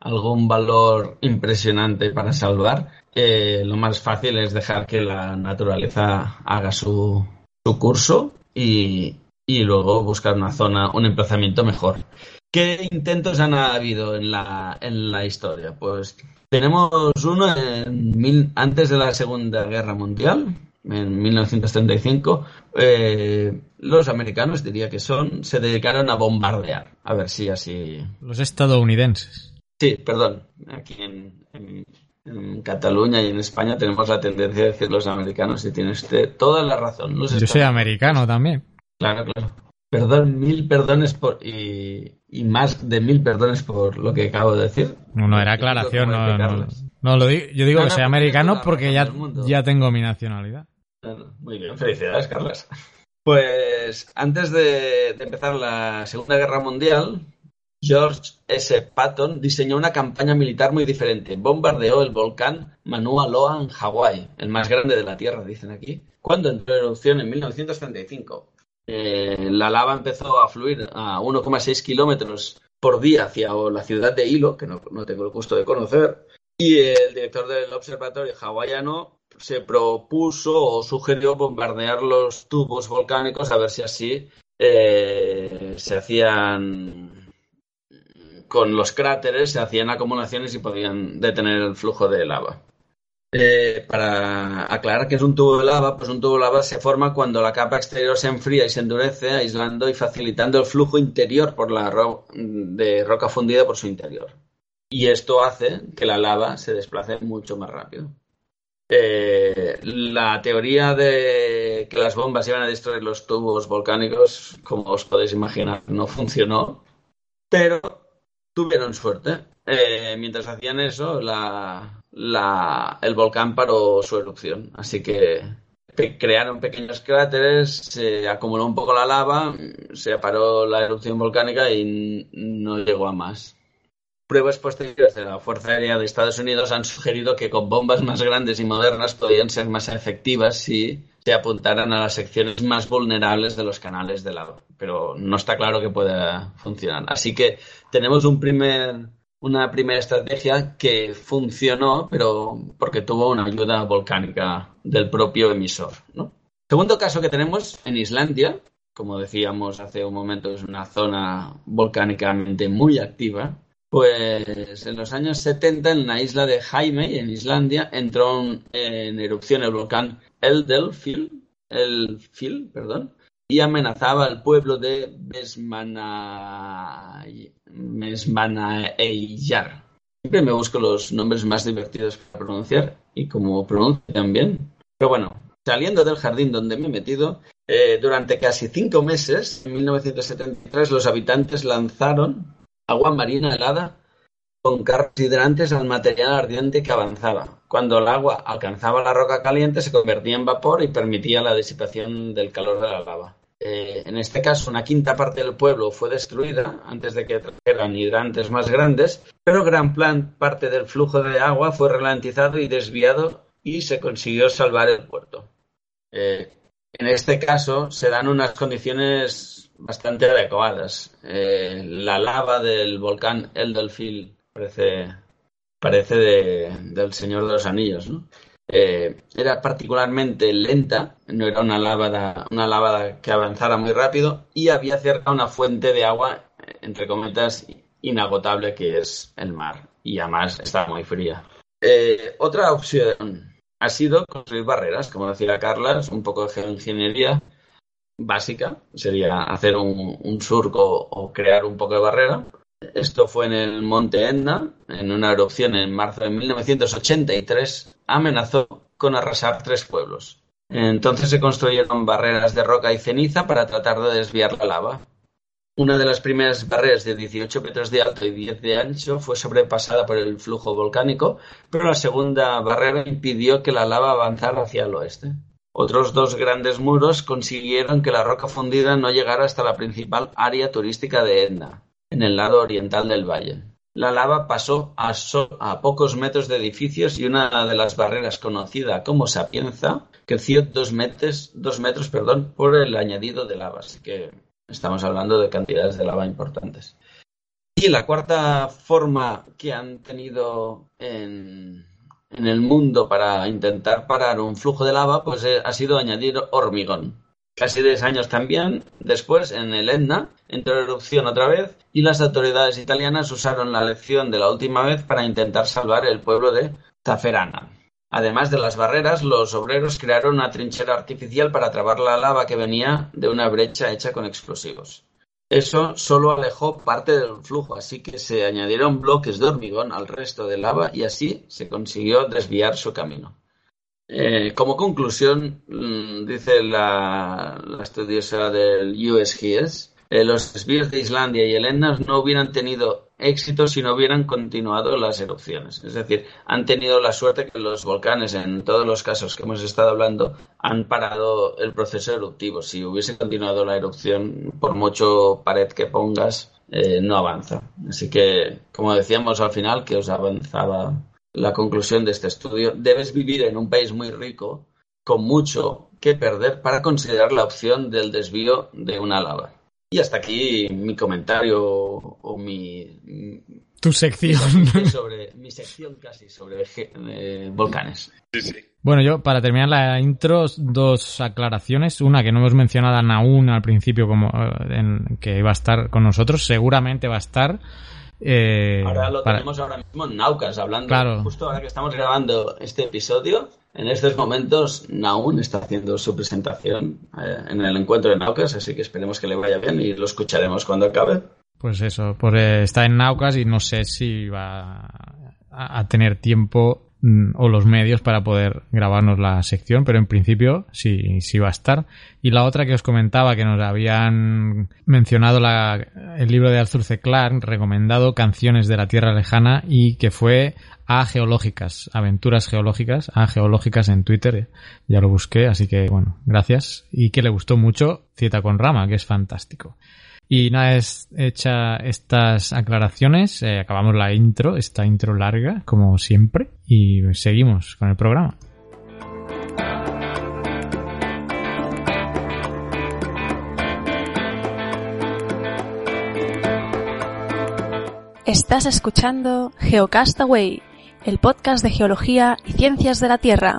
[SPEAKER 3] algún valor impresionante para salvar, eh, lo más fácil es dejar que la naturaleza haga su, su curso y, y luego buscar una zona, un emplazamiento mejor. ¿Qué intentos han habido en la, en la historia? Pues tenemos uno en mil, antes de la Segunda Guerra Mundial, en mil novecientos treinta y cinco. Eh, los americanos, diría que son, se dedicaron a bombardear. A ver si así...
[SPEAKER 2] Los estadounidenses.
[SPEAKER 3] Sí, perdón. Aquí en, en, en Cataluña y en España tenemos la tendencia a decir los americanos y tiene usted toda la razón. Los
[SPEAKER 2] Yo soy americano también.
[SPEAKER 3] Claro, claro. Perdón, mil perdones por y, y más de mil perdones por lo que acabo de decir.
[SPEAKER 2] No, no era aclaración. No, no, no lo digo. Yo digo no, que no, soy americano porque ya, ya tengo mi nacionalidad.
[SPEAKER 3] Muy bien, felicidades, Carlas. Pues antes de, de empezar la Segunda Guerra Mundial, George S. Patton diseñó una campaña militar muy diferente. Bombardeó el volcán Mauna Loa en Hawái, el más grande de la Tierra, dicen aquí, cuando entró en erupción en mil novecientos treinta y cinco. Eh, la lava empezó a fluir a uno coma seis kilómetros por día hacia la ciudad de Hilo, que no, no tengo el gusto de conocer, y el director del observatorio hawaiano se propuso o sugirió bombardear los tubos volcánicos a ver si así eh, se hacían con los cráteres, se hacían acumulaciones y podían detener el flujo de lava. Eh, para aclarar qué es un tubo de lava, pues un tubo de lava se forma cuando la capa exterior se enfría y se endurece, aislando y facilitando el flujo interior por la ro- de roca fundida por su interior. Y esto hace que la lava se desplace mucho más rápido. Eh, la teoría de que las bombas iban a destruir los tubos volcánicos, como os podéis imaginar, no funcionó, pero tuvieron suerte. Eh, mientras hacían eso, la, la, el volcán paró su erupción. Así que pe- crearon pequeños cráteres, se acumuló un poco la lava, se paró la erupción volcánica y n- no llegó a más. Pruebas posteriores de la Fuerza Aérea de Estados Unidos han sugerido que con bombas más grandes y modernas podían ser más efectivas si se apuntaran a las secciones más vulnerables de los canales de lava. Pero no está claro que pueda funcionar. Así que tenemos un primer... una primera estrategia que funcionó, pero porque tuvo una ayuda volcánica del propio emisor, ¿no? Segundo caso que tenemos en Islandia, como decíamos hace un momento, es una zona volcánicamente muy activa. Pues en los años setenta, en la isla de Heimaey, en Islandia, entró en erupción el volcán Eldfjall, Eldfjall, perdón, y amenazaba al pueblo de Vestmannaeyjar. Vestmannaeyjar. Siempre me busco los nombres más divertidos para pronunciar y como pronuncian bien. Pero bueno, saliendo del jardín donde me he metido, eh, durante casi cinco meses, en mil novecientos setenta y tres, los habitantes lanzaron agua marina helada con carros hidrantes al material ardiente que avanzaba. Cuando el agua alcanzaba la roca caliente, se convertía en vapor y permitía la disipación del calor de la lava. Eh, en este caso, una quinta parte del pueblo fue destruida antes de que trajeran hidrantes más grandes, pero gran plan, parte del flujo de agua fue ralentizado y desviado y se consiguió salvar el puerto. Eh, en este caso, se dan unas condiciones bastante adecuadas. Eh, la lava del volcán Eldfjall parece, parece de, del Señor de los Anillos, ¿no? Eh, era particularmente lenta, no era una lava, una lava que avanzara muy rápido y había cerca una fuente de agua, entre cometas, inagotable, que es el mar, y además está muy fría. Eh, otra opción ha sido construir barreras, como decía Carlas, un poco de geoingeniería básica, sería hacer un, un surco o crear un poco de barrera. Esto fue en el monte Etna, en una erupción en marzo de mil novecientos ochenta y tres, amenazó con arrasar tres pueblos. Entonces se construyeron barreras de roca y ceniza para tratar de desviar la lava. Una de las primeras barreras de dieciocho metros de alto y diez de ancho fue sobrepasada por el flujo volcánico, pero la segunda barrera impidió que la lava avanzara hacia el oeste. Otros dos grandes muros consiguieron que la roca fundida no llegara hasta la principal área turística de Etna, en el lado oriental del valle. La lava pasó a, so- a pocos metros de edificios y una de las barreras, conocida como Sapienza, creció dos metros, dos metros perdón, por el añadido de lava. Así que estamos hablando de cantidades de lava importantes. Y Y la cuarta forma que han tenido en, en el mundo para intentar parar un flujo de lava, pues eh, ha sido añadir hormigón. Casi diez años también después, en el Etna, entró en erupción otra vez y las autoridades italianas usaron la lección de la última vez para intentar salvar el pueblo de Zafferana. Además de las barreras, los obreros crearon una trinchera artificial para trabar la lava que venía de una brecha hecha con explosivos. Eso solo alejó parte del flujo, así que se añadieron bloques de hormigón al resto de lava y así se consiguió desviar su camino. Eh, como conclusión, dice la, la estudiosa del U S G S, eh, los desvíos de Islandia y el Etna no hubieran tenido éxito si no hubieran continuado las erupciones. Es decir, han tenido la suerte que los volcanes, en todos los casos que hemos estado hablando, han parado el proceso eruptivo. Si hubiese continuado la erupción, por mucho pared que pongas, eh, no avanza. Así que, como decíamos al final, que os avanzaba la conclusión de este estudio, debes vivir en un país muy rico, con mucho que perder, para considerar la opción del desvío de una lava. Y hasta aquí mi comentario o mi...
[SPEAKER 2] Tu sección.
[SPEAKER 3] Mi, sobre, mi sección casi sobre eh, volcanes.
[SPEAKER 4] Sí, sí.
[SPEAKER 2] Bueno, yo para terminar la intro, dos aclaraciones. Una, que no hemos mencionado a Naun al principio como en, que iba a estar con nosotros. Seguramente va a estar. Eh,
[SPEAKER 3] ahora lo
[SPEAKER 2] para...
[SPEAKER 3] tenemos ahora mismo en Naucas, hablando.
[SPEAKER 2] Claro.
[SPEAKER 3] Justo ahora que estamos grabando este episodio, en estos momentos Naun está haciendo su presentación eh, en el encuentro de Naucas, así que esperemos que le vaya bien y lo escucharemos cuando acabe.
[SPEAKER 2] Pues eso, pues eh, está en Naucas y no sé si va a, a tener tiempo mm, o los medios para poder grabarnos la sección, pero en principio sí, sí va a estar. Y la otra que os comentaba, que nos habían mencionado la, el libro de Arthur C. Clarke, recomendado Canciones de la Tierra Lejana, y que fue a Geológicas, Aventuras Geológicas, a Geológicas en Twitter, ya lo busqué, así que bueno, gracias. Y que le gustó mucho Cieta con Rama, que es fantástico. Y una vez hecha estas aclaraciones, eh, acabamos la intro, esta intro larga, como siempre, y seguimos con el programa.
[SPEAKER 1] Estás escuchando Geocastaway, el podcast de geología y ciencias de la Tierra.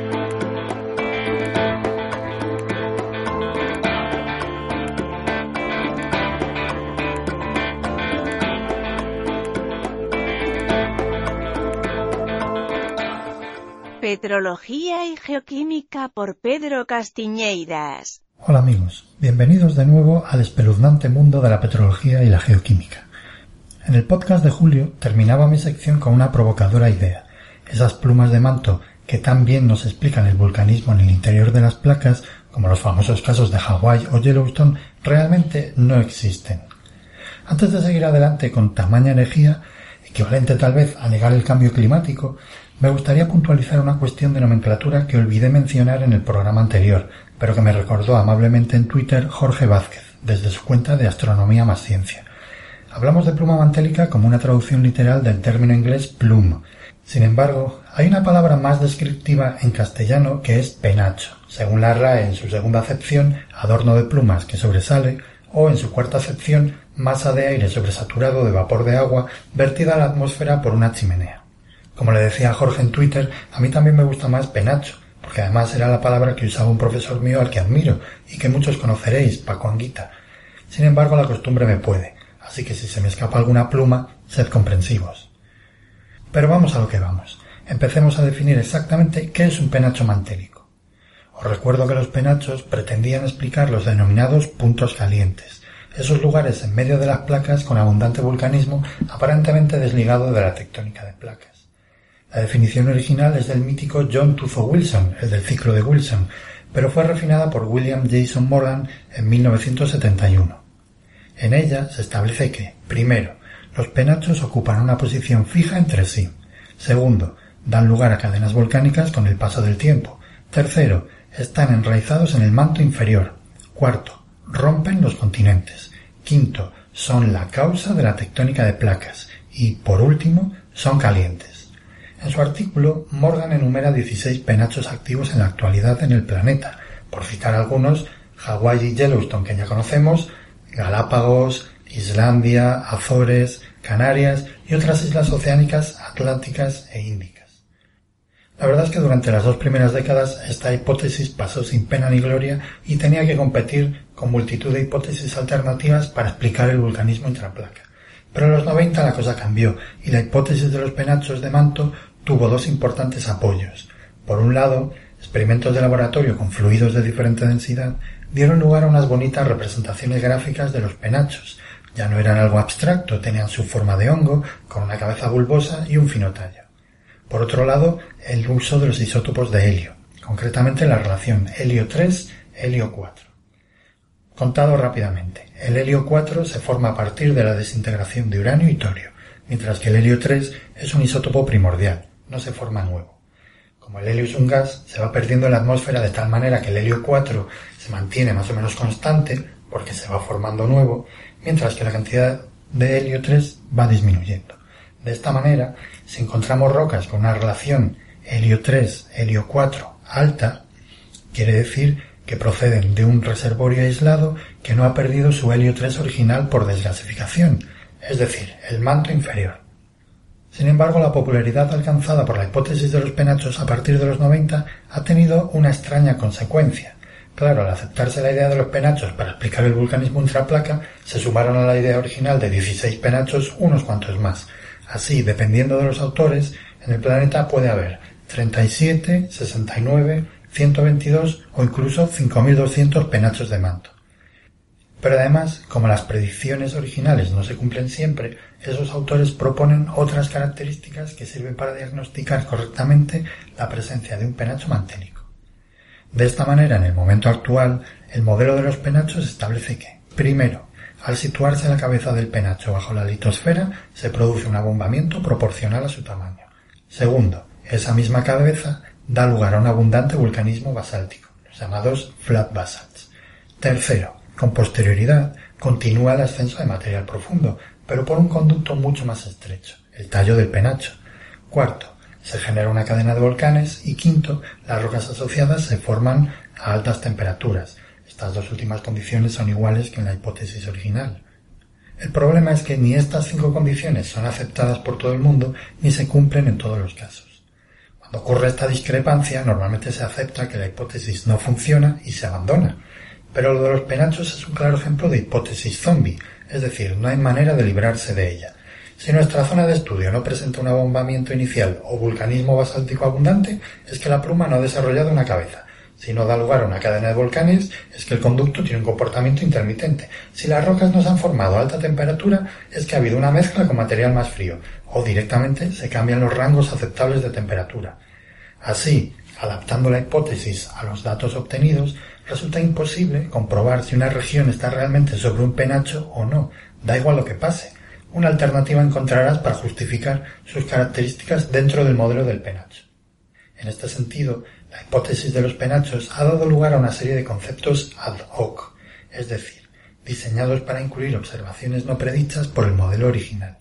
[SPEAKER 5] Petrología y geoquímica por Pedro Castiñeiras.
[SPEAKER 6] Hola amigos, bienvenidos de nuevo al espeluznante mundo de la petrología y la geoquímica. En el podcast de julio terminaba mi sección con una provocadora idea. Esas plumas de manto que tan bien nos explican el vulcanismo en el interior de las placas, como los famosos casos de Hawái o Yellowstone, realmente no existen. Antes de seguir adelante con tamaña herejía, equivalente tal vez a negar el cambio climático, me gustaría puntualizar una cuestión de nomenclatura que olvidé mencionar en el programa anterior, pero que me recordó amablemente en Twitter Jorge Vázquez, desde su cuenta de Astronomía más Ciencia. Hablamos de pluma mantélica como una traducción literal del término inglés plume. Sin embargo, hay una palabra más descriptiva en castellano que es penacho, según la R A E en su segunda acepción, adorno de plumas que sobresale, o en su cuarta acepción, masa de aire sobresaturado de vapor de agua vertida a la atmósfera por una chimenea. Como le decía a Jorge en Twitter, a mí también me gusta más penacho, porque además era la palabra que usaba un profesor mío al que admiro y que muchos conoceréis, Paco Anguita. Sin embargo, la costumbre me puede, así que si se me escapa alguna pluma, sed comprensivos. Pero vamos a lo que vamos. Empecemos a definir exactamente qué es un penacho mantélico. Os recuerdo que los penachos pretendían explicar los denominados puntos calientes, esos lugares en medio de las placas con abundante vulcanismo aparentemente desligado de la tectónica de placas. La definición original es del mítico John Tufo Wilson, el del ciclo de Wilson, pero fue refinada por William Jason Morgan en mil novecientos setenta y uno. En ella se establece que, primero, los penachos ocupan una posición fija entre sí. Segundo, dan lugar a cadenas volcánicas con el paso del tiempo. Tercero, están enraizados en el manto inferior. Cuarto, rompen los continentes. Quinto, son la causa de la tectónica de placas. Y, por último, son calientes. En su artículo, Morgan enumera dieciséis penachos activos en la actualidad en el planeta. Por citar algunos, Hawái y Yellowstone, que ya conocemos, Galápagos, Islandia, Azores, Canarias y otras islas oceánicas, atlánticas e índicas. La verdad es que durante las dos primeras décadas esta hipótesis pasó sin pena ni gloria y tenía que competir con multitud de hipótesis alternativas para explicar el vulcanismo intraplaca. Pero en los noventa la cosa cambió y la hipótesis de los penachos de manto tuvo dos importantes apoyos. Por un lado, experimentos de laboratorio con fluidos de diferente densidad dieron lugar a unas bonitas representaciones gráficas de los penachos. Ya no eran algo abstracto, tenían su forma de hongo, con una cabeza bulbosa y un fino tallo. Por otro lado, el uso de los isótopos de helio, concretamente la relación helio tres helio cuatro. Contado rápidamente, el helio cuatro se forma a partir de la desintegración de uranio y torio, mientras que el helio tres es un isótopo primordial, no se forma nuevo. Como el helio es un gas, se va perdiendo en la atmósfera de tal manera que el helio cuatro se mantiene más o menos constante, porque se va formando nuevo, mientras que la cantidad de helio tres va disminuyendo. De esta manera, si encontramos rocas con una relación helio tres helio cuatro alta, quiere decir que proceden de un reservorio aislado que no ha perdido su helio tres original por desgasificación, es decir, el manto inferior. Sin embargo, la popularidad alcanzada por la hipótesis de los penachos a partir de los noventa ha tenido una extraña consecuencia. Claro, al aceptarse la idea de los penachos para explicar el vulcanismo intraplaca, se sumaron a la idea original de dieciséis penachos unos cuantos más. Así, dependiendo de los autores, en el planeta puede haber treinta y siete, sesenta y nueve, ciento veintidós o incluso cinco mil doscientos penachos de manto. Pero además, como las predicciones originales no se cumplen siempre, esos autores proponen otras características que sirven para diagnosticar correctamente la presencia de un penacho manténico. De esta manera, en el momento actual, el modelo de los penachos establece que, primero, al situarse la cabeza del penacho bajo la litosfera, se produce un abombamiento proporcional a su tamaño. Segundo, esa misma cabeza da lugar a un abundante vulcanismo basáltico, los llamados flat basalts. Tercero, con posterioridad, continúa el ascenso de material profundo, pero por un conducto mucho más estrecho, el tallo del penacho. Cuarto, se genera una cadena de volcanes y quinto, las rocas asociadas se forman a altas temperaturas. Estas dos últimas condiciones son iguales que en la hipótesis original. El problema es que ni estas cinco condiciones son aceptadas por todo el mundo ni se cumplen en todos los casos. Cuando ocurre esta discrepancia, normalmente se acepta que la hipótesis no funciona y se abandona. Pero lo de los penachos es un claro ejemplo de hipótesis zombie, es decir, no hay manera de librarse de ella. Si nuestra zona de estudio no presenta un abombamiento inicial o vulcanismo basáltico abundante, es que la pluma no ha desarrollado una cabeza. Si no da lugar a una cadena de volcanes, es que el conducto tiene un comportamiento intermitente. Si las rocas no se han formado a alta temperatura, es que ha habido una mezcla con material más frío, o directamente se cambian los rangos aceptables de temperatura. Así, adaptando la hipótesis a los datos obtenidos, resulta imposible comprobar si una región está realmente sobre un penacho o no, da igual lo que pase. Una alternativa encontrarás para justificar sus características dentro del modelo del penacho. En este sentido, la hipótesis de los penachos ha dado lugar a una serie de conceptos ad hoc, es decir, diseñados para incluir observaciones no predichas por el modelo original.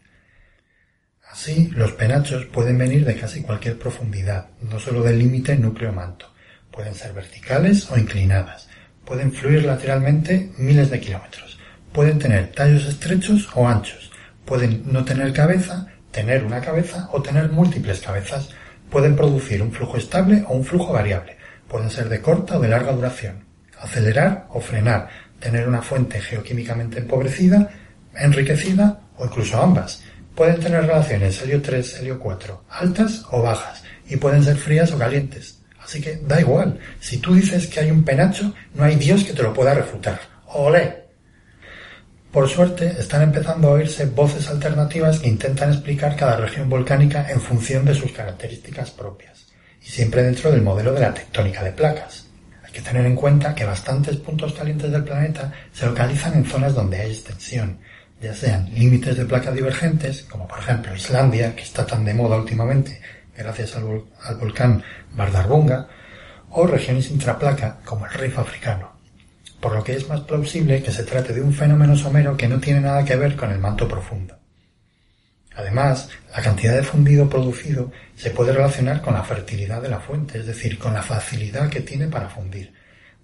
[SPEAKER 6] Así, los penachos pueden venir de casi cualquier profundidad, no solo del límite núcleo-manto. Pueden ser verticales o inclinadas. Pueden fluir lateralmente miles de kilómetros. Pueden tener tallos estrechos o anchos. Pueden no tener cabeza, tener una cabeza o tener múltiples cabezas. Pueden producir un flujo estable o un flujo variable. Pueden ser de corta o de larga duración. Acelerar o frenar. Tener una fuente geoquímicamente empobrecida, enriquecida o incluso ambas. Pueden tener relaciones helio tres helio cuatro altas o bajas y pueden ser frías o calientes. Así que da igual, si tú dices que hay un penacho, no hay Dios que te lo pueda refutar. ¡Olé! Por suerte, están empezando a oírse voces alternativas que intentan explicar cada región volcánica en función de sus características propias, y siempre dentro del modelo de la tectónica de placas. Hay que tener en cuenta que bastantes puntos calientes del planeta se localizan en zonas donde hay extensión, ya sean límites de placas divergentes, como por ejemplo Islandia, que está tan de moda últimamente, gracias al, vol- al volcán Bardarbunga, o regiones intraplaca como el Rif africano, por lo que es más plausible que se trate de un fenómeno somero que no tiene nada que ver con el manto profundo. Además, la cantidad de fundido producido se puede relacionar con la fertilidad de la fuente, es decir, con la facilidad que tiene para fundir.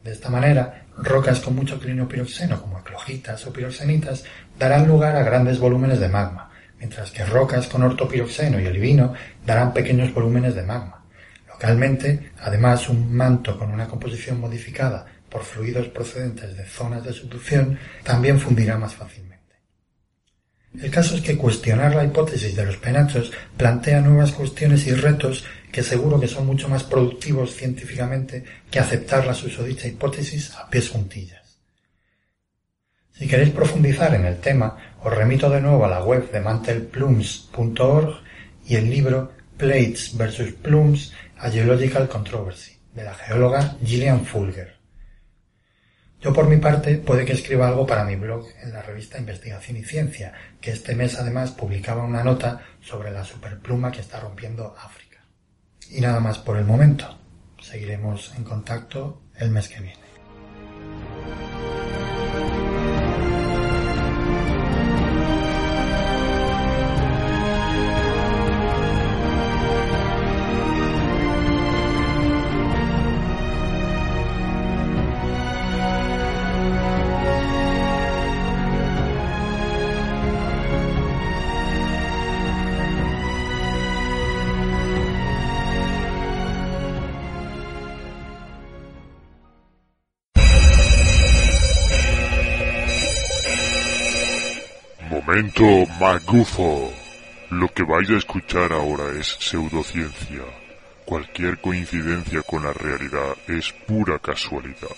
[SPEAKER 6] De esta manera, rocas con mucho clinopiroxeno, como eclogitas o piroxenitas, darán lugar a grandes volúmenes de magma, mientras que rocas con ortopiroxeno y olivino darán pequeños volúmenes de magma. Localmente, además, un manto con una composición modificada por fluidos procedentes de zonas de subducción también fundirá más fácilmente. El caso es que cuestionar la hipótesis de los penachos plantea nuevas cuestiones y retos que seguro que son mucho más productivos científicamente que aceptar la susodicha hipótesis a pies juntillas. Si queréis profundizar en el tema, os remito de nuevo a la web de mantelplumes punto org y el libro Plates versus Plumes, A Geological Controversy, de la geóloga Gillian Fulger. Yo por mi parte puede que escriba algo para mi blog en la revista Investigación y Ciencia, que este mes además publicaba una nota sobre la superpluma que está rompiendo África. Y nada más por el momento. Seguiremos en contacto el mes que viene.
[SPEAKER 7] Momento Magufo. Lo que vais a escuchar ahora es pseudociencia. Cualquier coincidencia con la realidad es pura casualidad.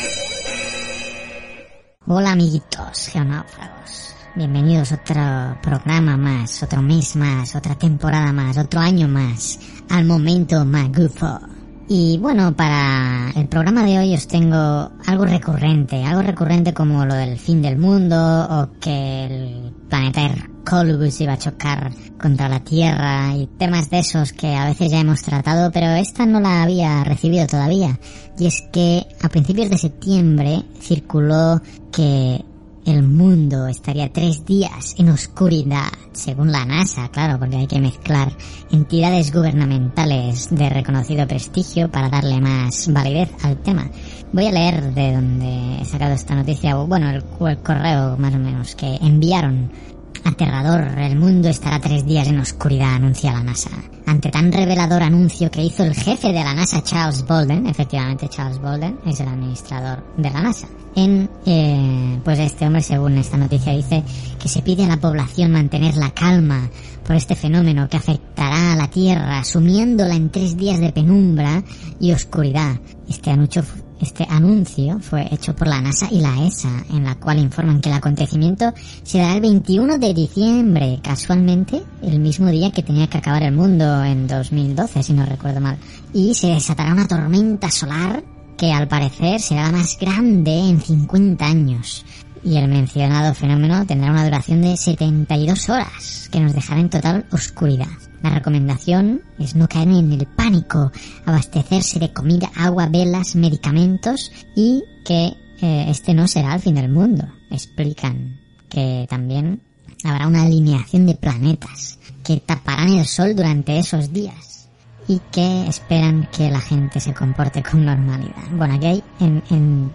[SPEAKER 8] Hola amiguitos geonáufragos. Bienvenidos a otro programa más, otro mes más, otra temporada más, otro año más al Momento Magufo. Y bueno, para el programa de hoy os tengo algo recurrente, algo recurrente como lo del fin del mundo o que el planeta Hercolubus iba a chocar contra la Tierra y temas de esos que a veces ya hemos tratado, pero esta no la había recibido todavía. Y es que a principios de septiembre circuló que el mundo estaría tres días en oscuridad, según la NASA, claro, porque hay que mezclar entidades gubernamentales de reconocido prestigio para darle más validez al tema. Voy a leer de dónde he sacado esta noticia, o bueno, el, el correo más o menos que enviaron. Aterrador, el mundo estará tres días en oscuridad, anuncia la NASA. Ante tan revelador anuncio que hizo el jefe de la NASA, Charles Bolden, efectivamente Charles Bolden es el administrador de la NASA. En, eh, pues este hombre, según esta noticia, dice que se pide a la población mantener la calma por este fenómeno que afectará a la Tierra, sumiéndola en tres días de penumbra y oscuridad. Este anuncio, este anuncio fue hecho por la NASA y la E S A, en la cual informan que el acontecimiento se dará el veintiuno de diciembre, casualmente el mismo día que tenía que acabar el mundo en dos mil doce, si no recuerdo mal. Y se desatará una tormenta solar que al parecer será la más grande en cincuenta años. Y el mencionado fenómeno tendrá una duración de setenta y dos horas, que nos dejará en total oscuridad. La recomendación es no caer en el pánico, abastecerse de comida, agua, velas, medicamentos y que eh, este no será el fin del mundo. Explican que también habrá una alineación de planetas que taparán el sol durante esos días y que esperan que la gente se comporte con normalidad. Bueno, aquí hay en... en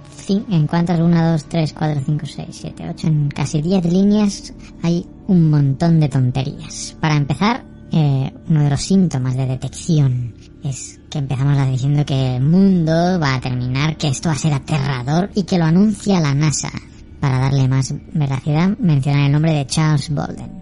[SPEAKER 8] en cuantas, una, dos, tres, cuatro, cinco, seis, siete, ocho, en casi diez líneas hay un montón de tonterías. Para empezar, eh, uno de los síntomas de detección es que empezamos diciendo que el mundo va a terminar, que esto va a ser aterrador y que lo anuncia la NASA. Para darle más veracidad, mencionan el nombre de Charles Bolden.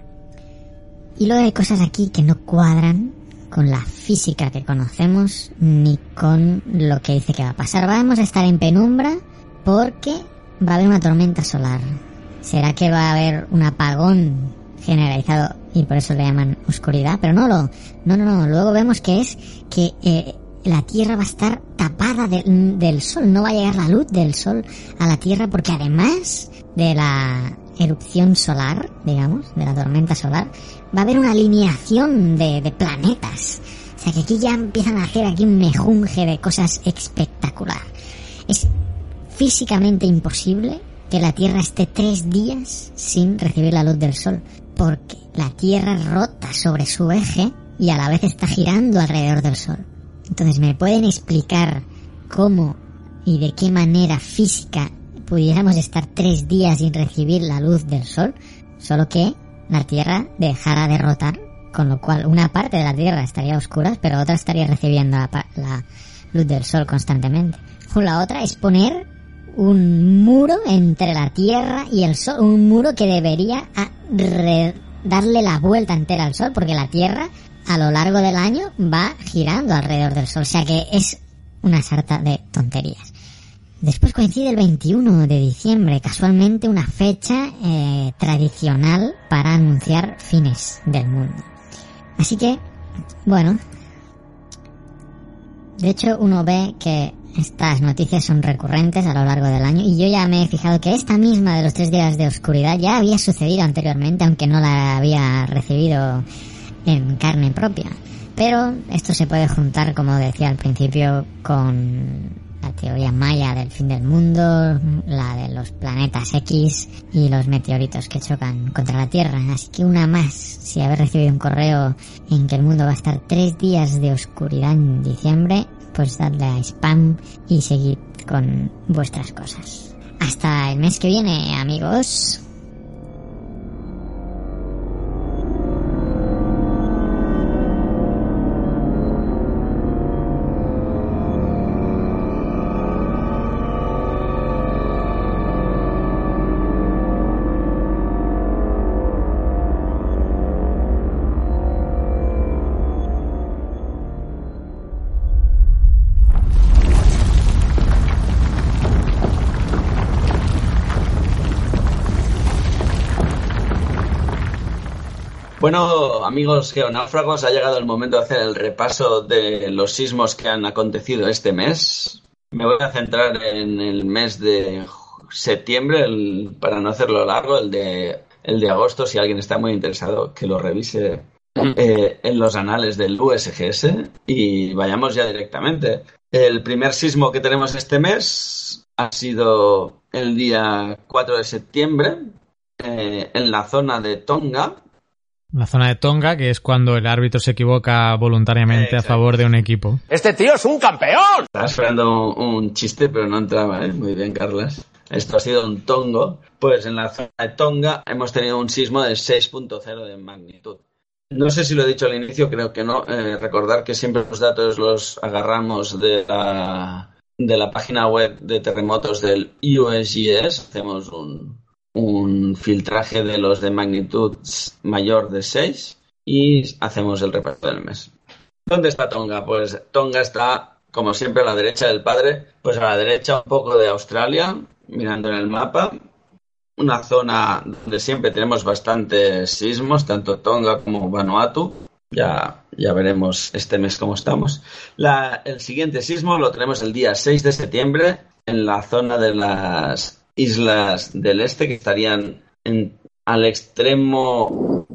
[SPEAKER 8] Y luego hay cosas aquí que no cuadran con la física que conocemos ni con lo que dice que va a pasar. Vamos a estar en penumbra porque va a haber una tormenta solar. ¿Será que va a haber un apagón generalizado y por eso le llaman oscuridad? Pero no, lo, no, no, no. Luego vemos que es que eh, la Tierra va a estar tapada de, del sol. No va a llegar la luz del sol a la Tierra porque además de la erupción solar, digamos, de la tormenta solar, va a haber una alineación de, de planetas. O sea que aquí ya empiezan a hacer aquí un mejunje de cosas espectacular. Es físicamente imposible que la Tierra esté tres días sin recibir la luz del sol, porque la Tierra rota sobre su eje y a la vez está girando alrededor del sol. Entonces, ¿me pueden explicar cómo y de qué manera física pudiéramos estar tres días sin recibir la luz del sol, solo que la Tierra dejara de rotar, con lo cual una parte de la Tierra estaría a oscuras, pero otra estaría recibiendo la, la luz del sol constantemente. O la otra es poner un muro entre la Tierra y el sol, un muro que debería a re, darle la vuelta entera al sol, porque la Tierra a lo largo del año va girando alrededor del sol, o sea que es una sarta de tonterías. Después coincide el veintiuno de diciembre, casualmente una fecha eh, tradicional para anunciar fines del mundo. Así que, bueno, de hecho uno ve que estas noticias son recurrentes a lo largo del año, y yo ya me he fijado que esta misma de los tres días de oscuridad ya había sucedido anteriormente, aunque no la había recibido en carne propia. Pero esto se puede juntar, como decía al principio, con la teoría maya del fin del mundo, la de los planetas X y los meteoritos que chocan contra la Tierra. Así que una más, si habéis recibido un correo en que el mundo va a estar tres días de oscuridad en diciembre, pues dadle a spam y seguid con vuestras cosas. Hasta el mes que viene, amigos.
[SPEAKER 3] Bueno, amigos geonáufragos, ha llegado el momento de hacer el repaso de los sismos que han acontecido este mes. Me voy a centrar en el mes de septiembre, el, para no hacerlo largo, el de, el de agosto, si alguien está muy interesado, que lo revise eh, en los anales del U S G S, y vayamos ya directamente. El primer sismo que tenemos este mes ha sido el día cuatro de septiembre, eh, en la zona de Tonga.
[SPEAKER 2] La zona de Tonga, que es cuando el árbitro se equivoca voluntariamente Exacto. a favor de un equipo.
[SPEAKER 9] ¡Este tío es un campeón!
[SPEAKER 3] Estaba esperando un, un chiste, pero no entraba, ¿eh? Muy bien, Carlas. Esto ha sido un tongo. Pues en la zona de Tonga hemos tenido un sismo de seis punto cero de magnitud. No sé si lo he dicho al inicio, creo que no. Eh, recordar que siempre los datos los agarramos de la, de la página web de terremotos del U S G S. Hacemos un... un filtraje de los de magnitud mayor de seis y hacemos el repaso del mes. ¿Dónde está Tonga? Pues Tonga está, como siempre, a la derecha del padre, pues a la derecha un poco de Australia, mirando en el mapa, una zona donde siempre tenemos bastantes sismos, tanto Tonga como Vanuatu. Ya, ya veremos este mes cómo estamos. La, el siguiente sismo lo tenemos el día seis de septiembre en la zona de las Islas del Este, que estarían en, al extremo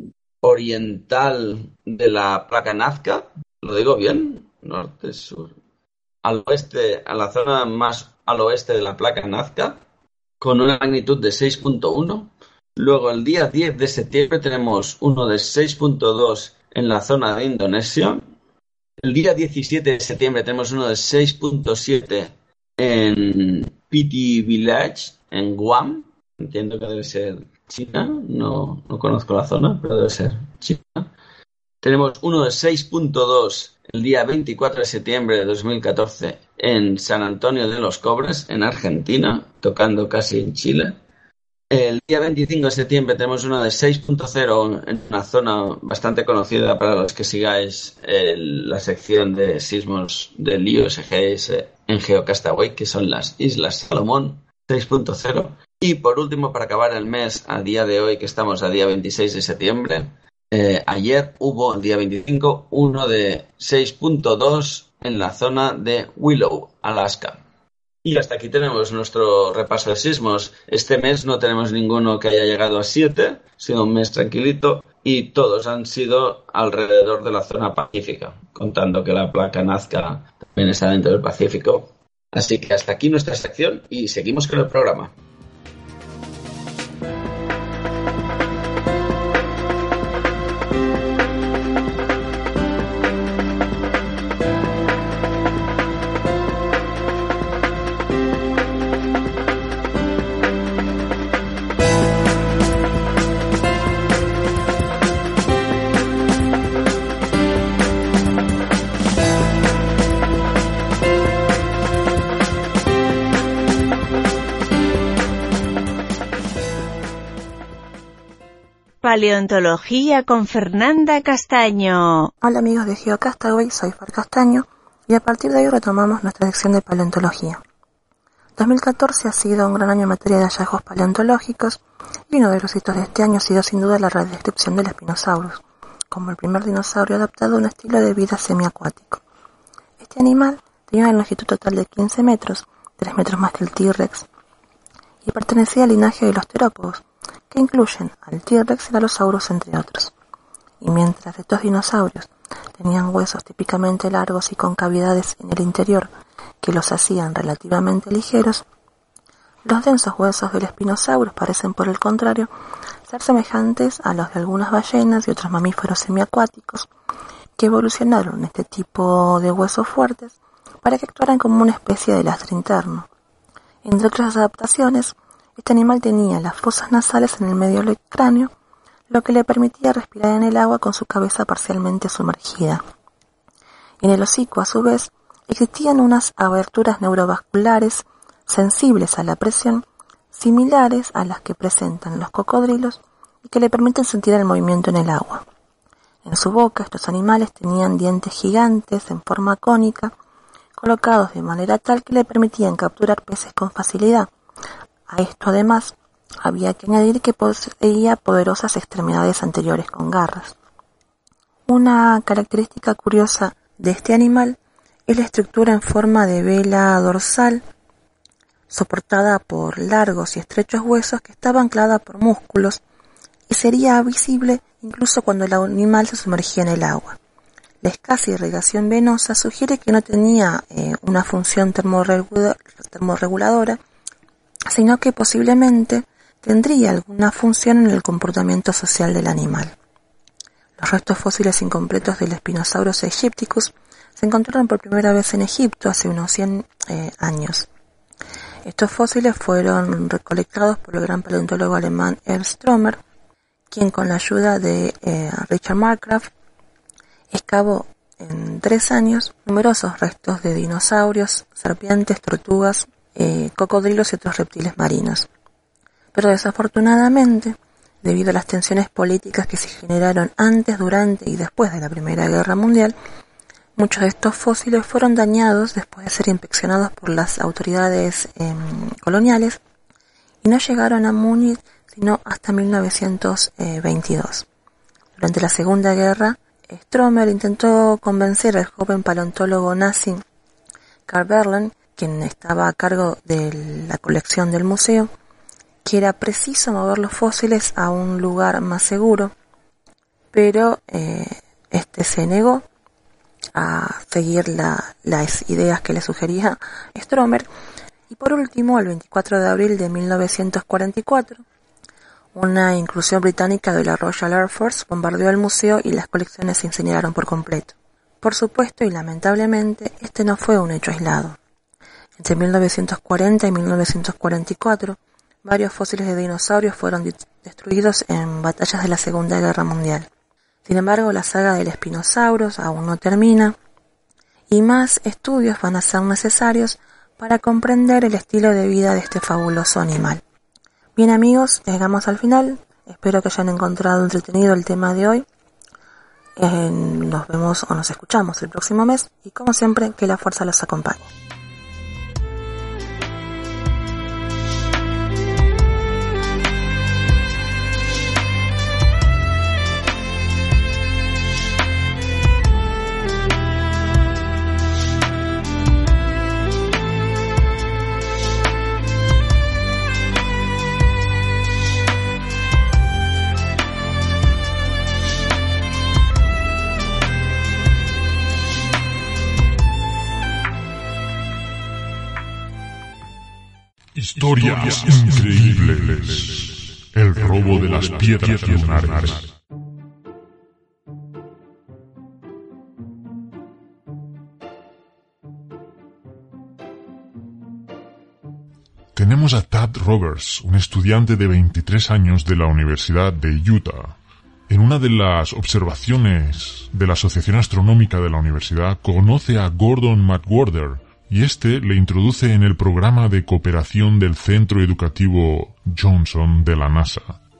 [SPEAKER 3] oriental de la placa Nazca. ¿Lo digo bien? Norte, sur. Al oeste, a la zona más al oeste de la placa Nazca, con una magnitud de seis punto uno. Luego, el día diez de septiembre, tenemos uno de seis punto dos en la zona de Indonesia. El día diecisiete de septiembre, tenemos uno de seis punto siete en Piti Village, en Guam. Entiendo que debe ser China, no, no conozco la zona, pero debe ser China. Tenemos uno de seis punto dos el día veinticuatro de septiembre de dos mil catorce en San Antonio de los Cobres, en Argentina, tocando casi en Chile. El día veinticinco de septiembre tenemos uno de seis punto cero en una zona bastante conocida para los que sigáis el, la sección de sismos del U S G S en GeoCastaway, que son las Islas Salomón, seis punto cero. Y por último, para acabar el mes, a día de hoy, que estamos a día veintiséis de septiembre, eh, ayer hubo, el día veinticinco, uno de seis punto dos en la zona de Willow, Alaska. Y hasta aquí tenemos nuestro repaso de sismos. Este mes no tenemos ninguno que haya llegado a siete, ha sido un mes tranquilito, y todos han sido alrededor de la zona pacífica, contando que la placa Nazca también está dentro del Pacífico. Así que hasta aquí nuestra sección y seguimos con el programa.
[SPEAKER 5] Paleontología con Fernanda Castaño.
[SPEAKER 10] Hola amigos de GeoCastaway, soy Fer Castaño y a partir de hoy retomamos nuestra sección de paleontología. dos mil catorce ha sido un gran año en materia de hallazgos paleontológicos y uno de los hitos de este año ha sido sin duda la redescripción del Spinosaurus, como el primer dinosaurio adaptado a un estilo de vida semiacuático. Este animal tenía una longitud total de quince metros, tres metros más que el T-Rex, y pertenecía al linaje de los terópodos, que incluyen al T-Rex y al Allosaurus entre otros. Y mientras estos dinosaurios tenían huesos típicamente largos y con cavidades en el interior que los hacían relativamente ligeros, los densos huesos del Spinosaurus parecen por el contrario ser semejantes a los de algunas ballenas y otros mamíferos semiacuáticos que evolucionaron este tipo de huesos fuertes para que actuaran como una especie de lastre interno. Entre otras adaptaciones, este animal tenía las fosas nasales en el medio del cráneo, lo que le permitía respirar en el agua con su cabeza parcialmente sumergida. En el hocico, a su vez, existían unas aberturas neurovasculares sensibles a la presión, similares a las que presentan los cocodrilos y que le permiten sentir el movimiento en el agua. En su boca, estos animales tenían dientes gigantes en forma cónica, colocados de manera tal que le permitían capturar peces con facilidad. A esto, además, había que añadir que poseía poderosas extremidades anteriores con garras. Una característica curiosa de este animal es la estructura en forma de vela dorsal, soportada por largos y estrechos huesos que estaba anclada por músculos y sería visible incluso cuando el animal se sumergía en el agua. La escasa irrigación venosa sugiere que no tenía eh, una función termorregula- termorreguladora, sino que posiblemente tendría alguna función en el comportamiento social del animal. Los restos fósiles incompletos del Spinosaurus aegypticus se encontraron por primera vez en Egipto hace unos cien eh, años. Estos fósiles fueron recolectados por el gran paleontólogo alemán Ernst Trömer, quien con la ayuda de eh, Richard Marcgraf excavó en tres años numerosos restos de dinosaurios, serpientes, tortugas, eh, cocodrilos y otros reptiles marinos. Pero desafortunadamente, debido a las tensiones políticas que se generaron antes, durante y después de la Primera Guerra Mundial, muchos de estos fósiles fueron dañados después de ser inspeccionados por las autoridades eh, coloniales y no llegaron a Múnich sino hasta mil novecientos veintidós. Durante la Segunda Guerra, Trömer intentó convencer al joven paleontólogo nazi Karl Berlin, quien estaba a cargo de la colección del museo, que era preciso mover los fósiles a un lugar más seguro, pero eh, este se negó a seguir la, las ideas que le sugería Trömer, y por último, el veinticuatro de abril de mil novecientos cuarenta y cuatro, una incursión británica de la Royal Air Force bombardeó el museo y las colecciones se incineraron por completo. Por supuesto y lamentablemente, este no fue un hecho aislado. Entre mil novecientos cuarenta y mil novecientos cuarenta y cuatro, varios fósiles de dinosaurios fueron destruidos en batallas de la Segunda Guerra Mundial. Sin embargo, la saga del Spinosaurus aún no termina y más estudios van a ser necesarios para comprender el estilo de vida de este fabuloso animal. Bien amigos, llegamos al final. Espero que hayan encontrado entretenido el tema de hoy. Eh, nos vemos o nos escuchamos el próximo mes y como siempre, que la fuerza los acompañe.
[SPEAKER 7] Historias increíbles. El robo de las piedras lunares. Tenemos a Tad Roberts, un estudiante de veintitrés años de la Universidad de Utah. En una de las observaciones de la Asociación Astronómica de la universidad, conoce a Gordon McWhorter, y este le introduce en el programa de cooperación del Centro Educativo Johnson de la NASA.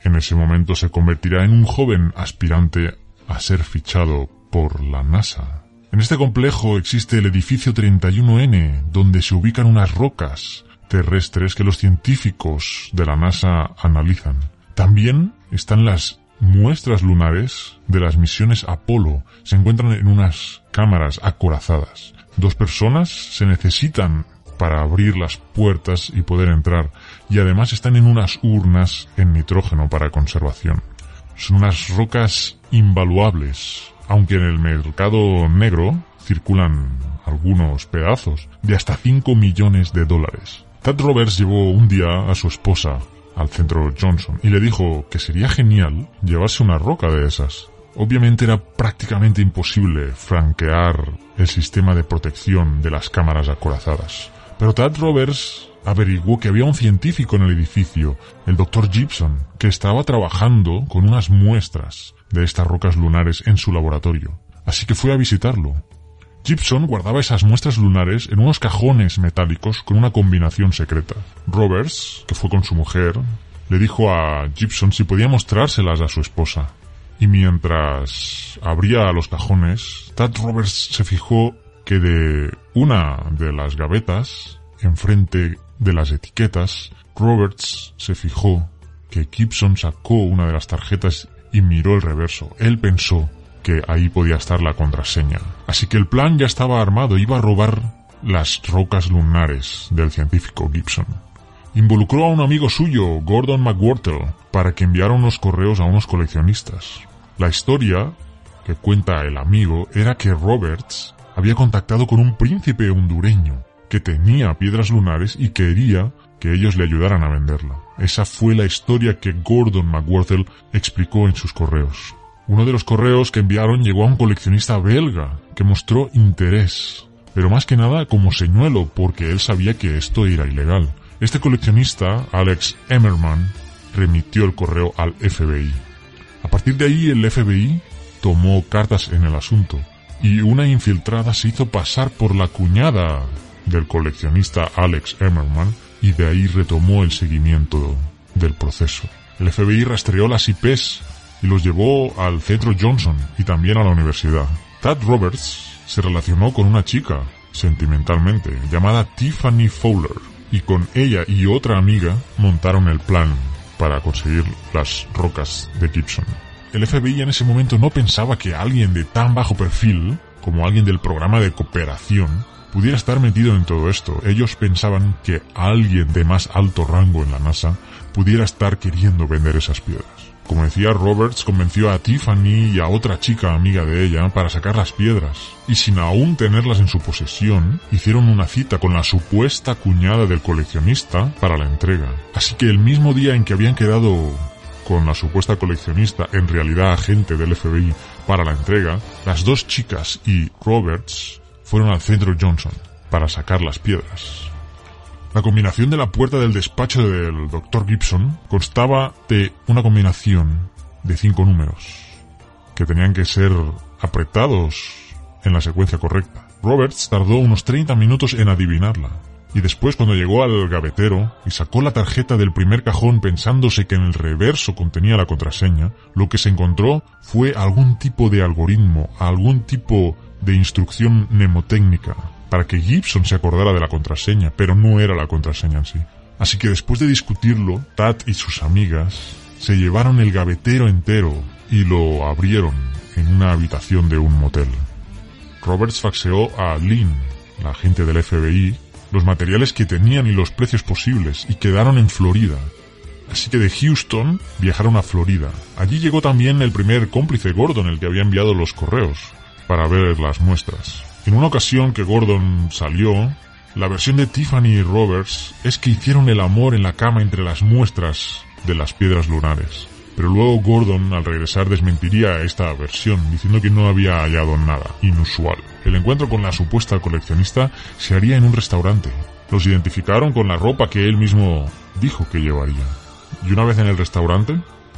[SPEAKER 7] en ese momento se convertirá en un joven aspirante a ser fichado por la NASA. En este complejo existe el edificio treinta y uno ene, donde se ubican unas rocas terrestres que los científicos de la NASA analizan. También están las muestras lunares de las misiones Apolo. Se encuentran en unas cámaras acorazadas. Dos personas se necesitan para abrir las puertas y poder entrar, y además están en unas urnas en nitrógeno para conservación. Son unas rocas invaluables, aunque en el mercado negro circulan algunos pedazos de hasta cinco millones de dólares. Tad Roberts llevó un día a su esposa al centro Johnson y le dijo que sería genial llevarse una roca de esas. Obviamente era prácticamente imposible franquear el sistema de protección de las cámaras acorazadas. Pero Tad Roberts averiguó que había un científico en el edificio, el doctor Gibson, que estaba trabajando con unas muestras de estas rocas lunares en su laboratorio. Así que fue a visitarlo. Gibson guardaba esas muestras lunares en unos cajones metálicos con una combinación secreta. Roberts, que fue con su mujer, le dijo a Gibson si podía mostrárselas a su esposa. Y mientras abría los cajones, Tad Roberts se fijó que de una de las gavetas, enfrente de las etiquetas, Roberts se fijó que Gibson sacó una de las tarjetas y miró el reverso. Él pensó que ahí podía estar la contraseña. Así que el plan ya estaba armado, iba a robar las rocas lunares del científico Gibson. Involucró a un amigo suyo, Gordon McWhortle, para que enviara unos correos a unos coleccionistas. La historia que cuenta el amigo era que Roberts había contactado con un príncipe hondureño que tenía piedras lunares y quería que ellos le ayudaran a venderla. Esa fue la historia que Gordon McWhortle explicó en sus correos. Uno de los correos que enviaron llegó a un coleccionista belga que mostró interés, pero más que nada como señuelo porque él sabía que esto era ilegal. Este coleccionista, Alex Emmerman, remitió el correo al F B I. A partir de ahí el F B I tomó cartas en el asunto y una infiltrada se hizo pasar por la cuñada del coleccionista Alex Emmerman y de ahí retomó el seguimiento del proceso. El F B I rastreó las I Pes y los llevó al centro Johnson y también a la universidad. Tad Roberts se relacionó con una chica, sentimentalmente, llamada Tiffany Fowler, y con ella y otra amiga montaron el plan para conseguir las rocas de Gibson. El F B I en ese momento no pensaba que alguien de tan bajo perfil, como alguien del programa de cooperación, pudiera estar metido en todo esto. Ellos pensaban que alguien de más alto rango en la NASA pudiera estar queriendo vender esas piedras. Como decía, Roberts convenció a Tiffany y a otra chica amiga de ella para sacar las piedras, y sin aún tenerlas en su posesión, hicieron una cita con la supuesta cuñada del coleccionista para la entrega. Así que el mismo día en que habían quedado con la supuesta coleccionista, en realidad agente del F B I, para la entrega, las dos chicas y Roberts fueron al centro Johnson para sacar las piedras. La combinación de la puerta del despacho del doctor Gibson constaba de una combinación de cinco números que tenían que ser apretados en la secuencia correcta. Roberts tardó unos treinta minutos en adivinarla y después, cuando llegó al gavetero y sacó la tarjeta del primer cajón pensándose que en el reverso contenía la contraseña, lo que se encontró fue algún tipo de algoritmo, algún tipo de instrucción mnemotécnica para que Gibson se acordara de la contraseña, pero no era la contraseña en sí. Así que después de discutirlo, Tad y sus amigas se llevaron el gavetero entero y lo abrieron en una habitación de un motel. Roberts faxeó a Lynn, la agente del F B I, los materiales que tenían y los precios posibles, y quedaron en Florida. Así que de Houston viajaron a Florida. Allí llegó también el primer cómplice, Gordon, el que había enviado los correos para ver las muestras. En una ocasión que Gordon salió, la versión de Tiffany y Roberts es que hicieron el amor en la cama entre las muestras de las piedras lunares. Pero luego Gordon, al regresar, desmentiría esta versión, diciendo que no había hallado nada inusual. El encuentro con la supuesta coleccionista se haría en un restaurante. Los identificaron con la ropa que él mismo dijo que llevaría. Y una vez en el restaurante,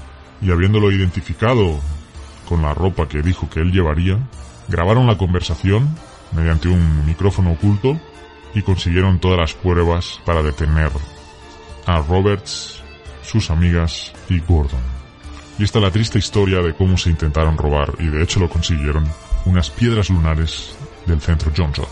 [SPEAKER 7] y habiéndolo identificado con la ropa que dijo que él llevaría, grabaron la conversación mediante un micrófono oculto y consiguieron todas las pruebas para detener a Roberts, sus amigas y Gordon. Y esta es la triste historia de cómo se intentaron robar, y de hecho lo consiguieron, unas piedras lunares del centro Johnson.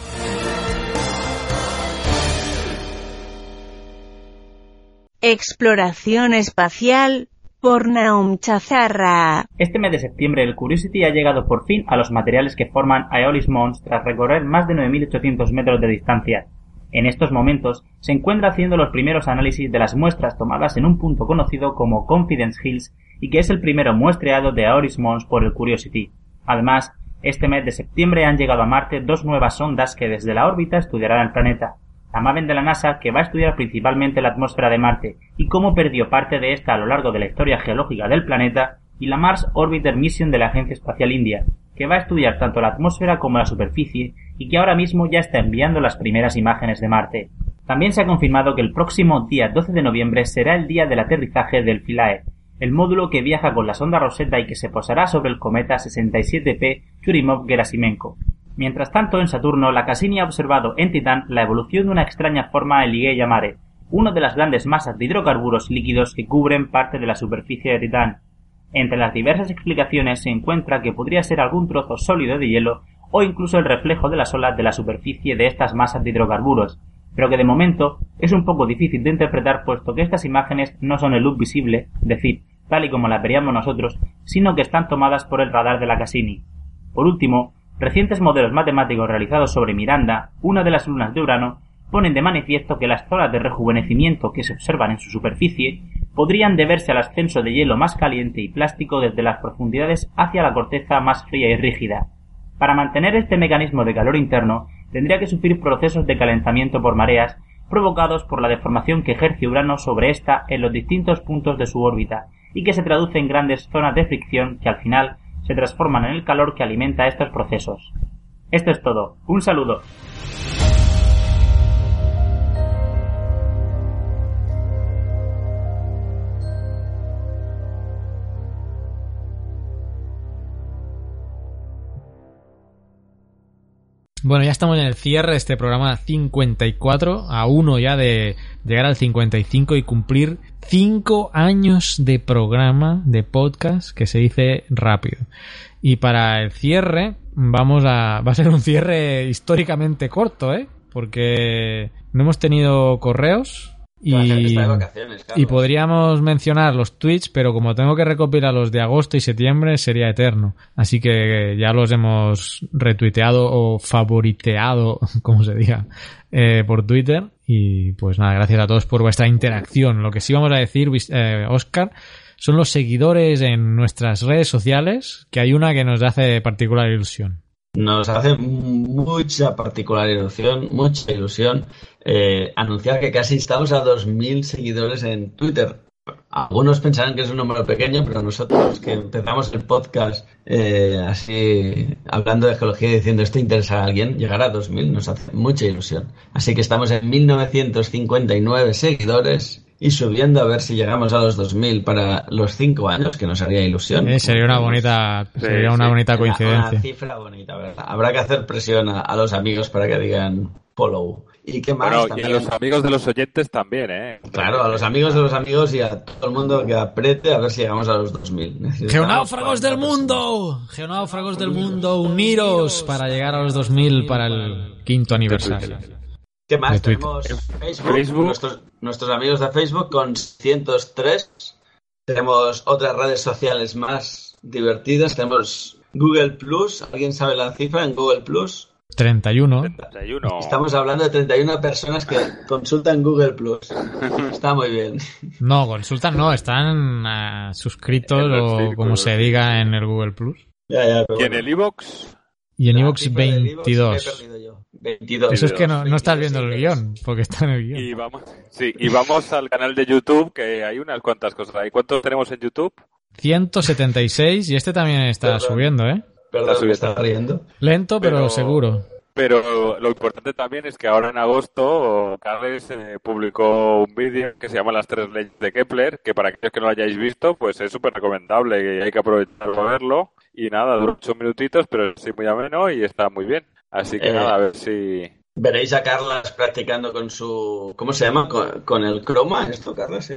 [SPEAKER 5] Exploración espacial por Naum Chazarra.
[SPEAKER 11] Este mes de septiembre el Curiosity ha llegado por fin a los materiales que forman Aeolis Mons tras recorrer más de nueve mil ochocientos metros de distancia. En estos momentos se encuentra haciendo los primeros análisis de las muestras tomadas en un punto conocido como Confidence Hills y que es el primero muestreado de Aeolis Mons por el Curiosity. Además, este mes de septiembre han llegado a Marte dos nuevas sondas que desde la órbita estudiarán el planeta. La Maven de la NASA, que va a estudiar principalmente la atmósfera de Marte y cómo perdió parte de esta a lo largo de la historia geológica del planeta, y la Mars Orbiter Mission de la Agencia Espacial India, que va a estudiar tanto la atmósfera como la superficie y que ahora mismo ya está enviando las primeras imágenes de Marte. También se ha confirmado que el próximo día doce de noviembre será el día del aterrizaje del Philae, el módulo que viaja con la sonda Rosetta y que se posará sobre el cometa sesenta y siete P Churyumov-Gerasimenko. Mientras tanto, en Saturno, la Cassini ha observado en Titán la evolución de una extraña forma Eligea Mare, una de las grandes masas de hidrocarburos líquidos que cubren parte de la superficie de Titán. Entre las diversas explicaciones se encuentra que podría ser algún trozo sólido de hielo o incluso el reflejo de las olas de la superficie de estas masas de hidrocarburos, pero que de momento es un poco difícil de interpretar puesto que estas imágenes no son el luz visible, es decir, tal y como las veríamos nosotros, sino que están tomadas por el radar de la Cassini. Por último, recientes modelos matemáticos realizados sobre Miranda, una de las lunas de Urano, ponen de manifiesto que las zonas de rejuvenecimiento que se observan en su superficie podrían deberse al ascenso de hielo más caliente y plástico desde las profundidades hacia la corteza más fría y rígida. Para mantener este mecanismo de calor interno, tendría que sufrir procesos de calentamiento por mareas provocados por la deformación que ejerce Urano sobre ésta en los distintos puntos de su órbita y que se traduce en grandes zonas de fricción que al final se transforman en el calor que alimenta estos procesos. Esto es todo. Un saludo.
[SPEAKER 2] Bueno, ya estamos en el cierre de este programa cincuenta y cuatro, a uno ya de llegar al cincuenta y cinco y cumplir cinco años de programa, de podcast, que se dice rápido. Y para el cierre, vamos a, va a ser un cierre históricamente corto, ¿eh? Porque no hemos tenido correos. Y, y podríamos mencionar los tweets, pero como tengo que recopilar los de agosto y septiembre sería eterno. Así que ya los hemos retuiteado o favoriteado, como se diga, eh, por Twitter. Y pues nada, gracias a todos por vuestra interacción. Lo que sí vamos a decir, eh, Óscar, son los seguidores en nuestras redes sociales, que hay una que nos hace particular ilusión.
[SPEAKER 3] Nos hace mucha particular ilusión, mucha ilusión eh, anunciar que casi estamos a dos mil seguidores en Twitter. Algunos pensarán que es un número pequeño, pero nosotros que empezamos el podcast eh, así hablando de geología y diciendo esto interesa a alguien, llegar a dos mil nos hace mucha ilusión. Así que estamos en mil novecientos cincuenta y nueve seguidores y subiendo a ver si llegamos a los dos mil para los cinco años, que nos haría ilusión.
[SPEAKER 2] Eh, sería una bonita, sí, sería una sí. bonita coincidencia.
[SPEAKER 3] Una cifra bonita, ¿verdad? Habrá que hacer presión a, a los amigos para que digan follow. ¿Y qué más?
[SPEAKER 4] Bueno,
[SPEAKER 3] también?
[SPEAKER 4] Y a los amigos de los oyentes también, ¿eh?
[SPEAKER 3] Claro, a los amigos de los amigos y a todo el mundo que apriete a ver si llegamos a los dos mil.
[SPEAKER 2] ¡Geonáufragos del mundo! ¡Geonáufragos del mundo! ¡Uniros para llegar a los dos mil para el quinto aniversario!
[SPEAKER 3] ¿Qué más? Tenemos Facebook, Facebook. Nuestros, nuestros amigos de Facebook con ciento tres. Tenemos otras redes sociales más divertidas. Tenemos Google Plus. ¿Alguien sabe la cifra en Google Plus?
[SPEAKER 2] treinta y uno.
[SPEAKER 4] treinta y uno.
[SPEAKER 3] Estamos hablando de treinta y una personas que consultan Google Plus. Está muy bien.
[SPEAKER 2] No, consultan no, están uh, suscritos o como se diga en el Google Plus.
[SPEAKER 3] Ya, ya, pero
[SPEAKER 4] ¿Y en
[SPEAKER 3] bueno.
[SPEAKER 4] el iVoox?
[SPEAKER 2] Y en iVoox veintidós.
[SPEAKER 3] veintidós.
[SPEAKER 2] Eso es que no, no estás viendo el guión, porque está en el guión.
[SPEAKER 4] Y vamos, sí, y vamos al canal de YouTube, que hay unas cuantas cosas ahí. ¿Cuántos tenemos en YouTube?
[SPEAKER 2] ciento setenta y seis, y este también está
[SPEAKER 3] Perdón.
[SPEAKER 2] subiendo, ¿eh?
[SPEAKER 3] Perdón, me está riendo.
[SPEAKER 2] Lento, pero,
[SPEAKER 4] Pero-
[SPEAKER 2] seguro.
[SPEAKER 4] Pero lo importante también es que ahora en agosto Carles eh, publicó un vídeo que se llama Las tres leyes de Kepler, que para aquellos que no lo hayáis visto, pues es súper recomendable y hay que aprovechar para verlo. Y nada, dura ocho minutitos, pero sí muy ameno y está muy bien. Así que
[SPEAKER 3] Eh,
[SPEAKER 4] nada, a ver si...
[SPEAKER 3] Veréis a Carlas practicando con su... ¿Cómo se llama? Con, con el croma, ¿esto, Carlas, se llama?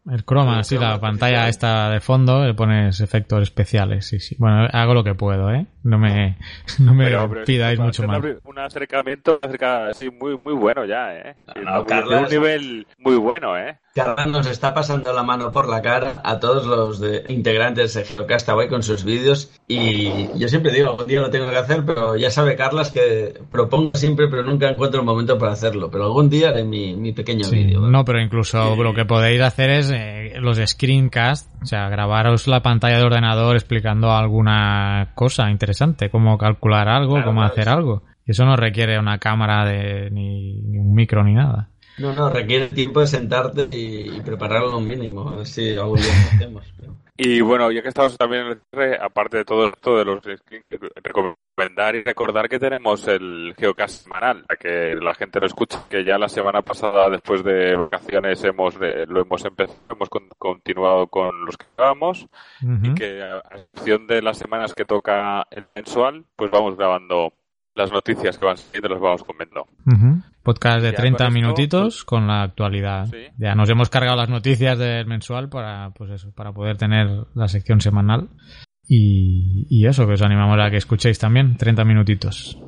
[SPEAKER 2] El croma, el sí, croma la pantalla esta de fondo, le pones efectos especiales, sí, sí. Bueno, hago lo que puedo, ¿eh? No me, no me pero, pero pidáis mucho más.
[SPEAKER 4] Un acercamiento acerca, sí, muy, muy bueno ya, ¿eh?
[SPEAKER 3] No, no, Carlos,
[SPEAKER 4] un nivel muy bueno, ¿eh?
[SPEAKER 3] Carlos nos está pasando la mano por la cara a todos los de, integrantes de Geocastaway con sus vídeos y yo siempre digo, algún día lo tengo que hacer, pero ya sabe Carlos que propongo siempre, pero nunca encuentro el momento para hacerlo. Pero algún día haré mi, mi pequeño
[SPEAKER 2] sí,
[SPEAKER 3] vídeo. ¿vale?
[SPEAKER 2] No, pero incluso sí. Lo que podéis hacer es eh, los screencasts, o sea, grabaros la pantalla de ordenador explicando alguna cosa interesante, cómo calcular algo, claro, cómo claro, hacer sí. algo. Y eso no requiere una cámara de ni, ni un micro ni nada.
[SPEAKER 3] No, no, requiere tiempo de sentarte y, y prepararlo un mínimo. A ver si algún día lo hacemos. Pero...
[SPEAKER 4] Y bueno, ya que estamos también en el cierre, aparte de todo esto de los recomendar y recordar que tenemos el Geocast semanal, para que la gente lo escuche, que ya la semana pasada, después de vacaciones, hemos de, lo hemos empezado, hemos con, continuado con los que grabamos, uh-huh. y que a excepción de las semanas que toca el mensual, pues vamos grabando las noticias que van saliendo, las vamos comentando.
[SPEAKER 2] Uh-huh. Podcast de treinta con minutitos esto, con la actualidad. Sí. Ya nos hemos cargado las noticias del mensual para, pues eso, para poder tener la sección semanal. Y, y eso, que os animamos a que escuchéis también, treinta minutitos.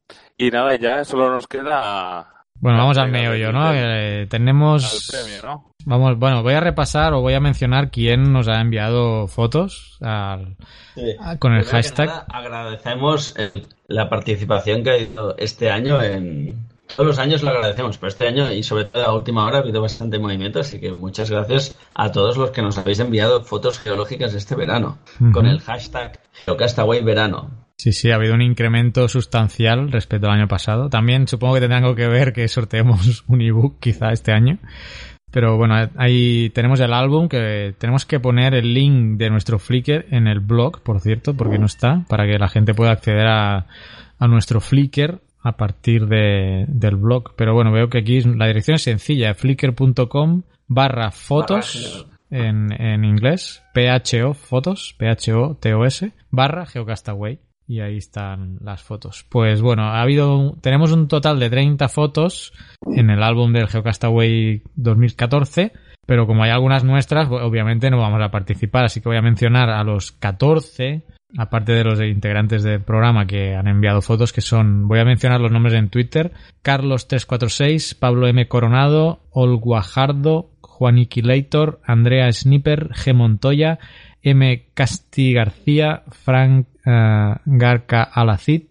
[SPEAKER 4] Y nada, ya solo nos queda...
[SPEAKER 2] Bueno, vamos al meollo, ¿no? Eh, tenemos...
[SPEAKER 4] Al premio, ¿no?
[SPEAKER 2] Vamos, bueno, voy a repasar o voy a mencionar quién nos ha enviado fotos al,
[SPEAKER 3] sí.
[SPEAKER 2] a, con el
[SPEAKER 3] Primero
[SPEAKER 2] hashtag.
[SPEAKER 3] Nada, agradecemos el, la participación que ha habido este año en... Todos los años lo agradecemos, pero este año y sobre todo a última hora ha habido bastante movimiento, así que muchas gracias a todos los que nos habéis enviado fotos geológicas este verano, uh-huh. con el hashtag GeocastawayVerano.
[SPEAKER 2] Sí, sí, ha habido un incremento sustancial respecto al año pasado. También supongo que tendrá algo que ver que sorteemos un ebook quizá este año. Pero bueno, ahí tenemos el álbum, que tenemos que poner el link de nuestro Flickr en el blog, por cierto, porque no está, para que la gente pueda acceder a, a nuestro Flickr a partir de, del blog. Pero bueno, veo que aquí la dirección es sencilla, flickr.com barra fotos en, en inglés, pho fotos, p-h-o-t-o-s, barra Geocastaway. Y ahí están las fotos. Pues bueno, ha habido, tenemos un total de treinta fotos en el álbum del Geocastaway dos mil catorce, pero como hay algunas nuestras, obviamente no vamos a participar, así que voy a mencionar a los catorce, aparte de los integrantes del programa que han enviado fotos, que son, voy a mencionar los nombres en Twitter: Carlos tres cuatro seis, Pablo M. Coronado, Ol Guajardo, Juaniquilator, Andrea Sniper, G. Montoya, M. Casti García, Frank uh, Garca Alacid,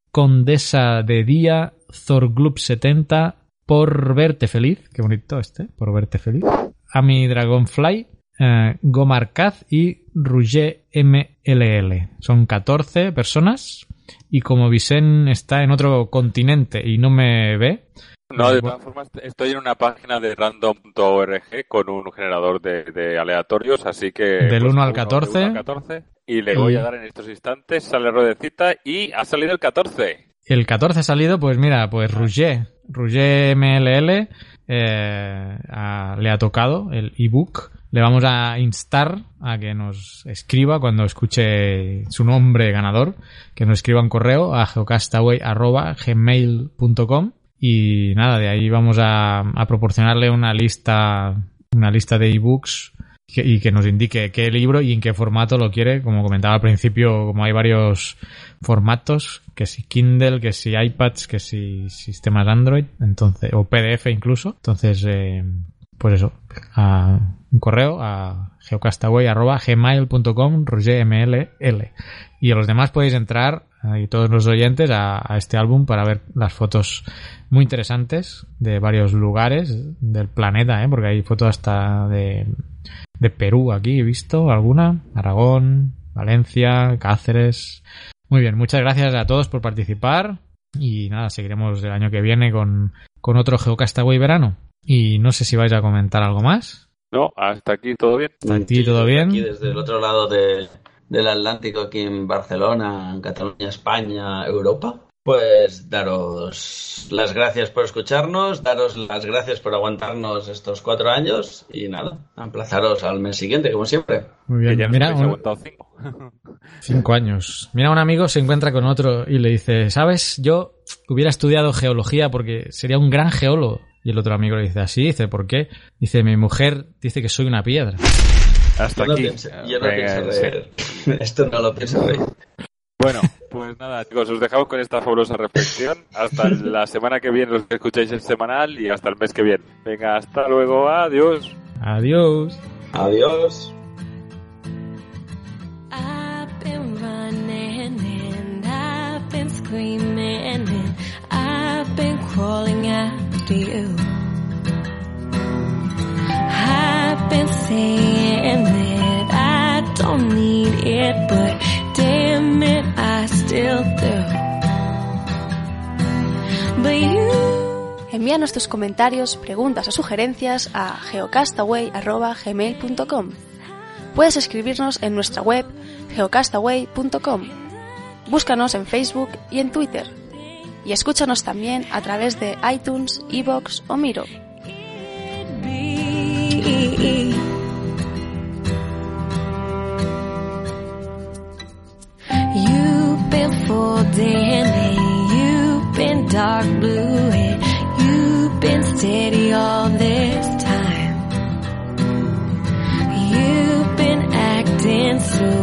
[SPEAKER 2] Condesa de Día, Zorglub setenta, Por Verte Feliz, qué bonito este, Por Verte Feliz, Ami Dragonfly, uh, Gomarcaz y Roger M L L. Son catorce personas y como Vicen está en otro continente y no me ve...
[SPEAKER 4] No, de todas formas estoy en una página de random punto org con un generador de, de aleatorios, así que...
[SPEAKER 2] Del
[SPEAKER 4] pues,
[SPEAKER 2] uno al catorce.
[SPEAKER 4] Del uno al catorce. Y le voy
[SPEAKER 2] y...
[SPEAKER 4] a dar en estos instantes, sale ruedecita y ha salido el catorce.
[SPEAKER 2] El catorce ha salido, pues mira, pues Roger, Roger M L L eh, a, le ha tocado el ebook. Le vamos a instar a que nos escriba cuando escuche su nombre ganador, que nos escriba un correo a geocastaway arroba gmail punto com. Y nada, de ahí vamos a, a proporcionarle una lista una lista de ebooks que, y que nos indique qué libro y en qué formato lo quiere. Como comentaba al principio, como hay varios formatos, que si Kindle, que si iPads, que si sistemas Android, entonces o P D F incluso. Entonces, eh, pues eso, a un correo a geocastaway arroba gmail punto com, Roger M L L. Y a los demás podéis entrar, y todos los oyentes, a, a este álbum para ver las fotos muy interesantes de varios lugares del planeta, ¿eh? Porque hay fotos hasta de, de Perú aquí, he visto alguna, Aragón, Valencia, Cáceres. Muy bien, muchas gracias a todos por participar y nada, seguiremos el año que viene con, con otro Geocastaway verano. Y no sé si vais a comentar algo más.
[SPEAKER 4] No, hasta aquí todo bien.
[SPEAKER 2] Hasta aquí todo bien.
[SPEAKER 3] Aquí desde el otro lado de, del Atlántico, aquí en Barcelona, en Cataluña, España, Europa. Pues daros las gracias por escucharnos, daros las gracias por aguantarnos estos cuatro años y nada, emplazaros al mes siguiente, como siempre.
[SPEAKER 2] Muy bien,
[SPEAKER 4] ya
[SPEAKER 2] mira, un...
[SPEAKER 4] aguantado cinco.
[SPEAKER 2] cinco años. Mira, un amigo se encuentra con otro y le dice, ¿sabes? Yo hubiera estudiado geología porque sería un gran geólogo. Y el otro amigo le dice, así, dice, ¿por qué? Dice, mi mujer dice que soy una piedra.
[SPEAKER 4] Hasta
[SPEAKER 3] yo
[SPEAKER 4] aquí.
[SPEAKER 3] No pienso, yo no Venga, pienso reír. Sí. Esto no lo pienso reír.
[SPEAKER 4] Bueno, pues nada, chicos, os dejamos con esta fabulosa reflexión. Hasta la semana que viene, los que escucháis el semanal, y hasta el mes que viene. Venga, hasta luego, adiós.
[SPEAKER 2] Adiós.
[SPEAKER 3] Adiós.
[SPEAKER 12] I've been running and I've been screaming and I've been crawling after you. I've been saying that I don't need it, but damn it, I still do. But you...
[SPEAKER 1] Envíanos tus comentarios, preguntas o sugerencias a geocastaway arroba gmail punto com. Puedes escribirnos en nuestra web geocastaway punto com. Búscanos en Facebook y en Twitter. Y escúchanos también a través de iTunes, iVoox o Miro.
[SPEAKER 12] You've been folding and you've been dark blue and you've been steady all this time. You've been acting so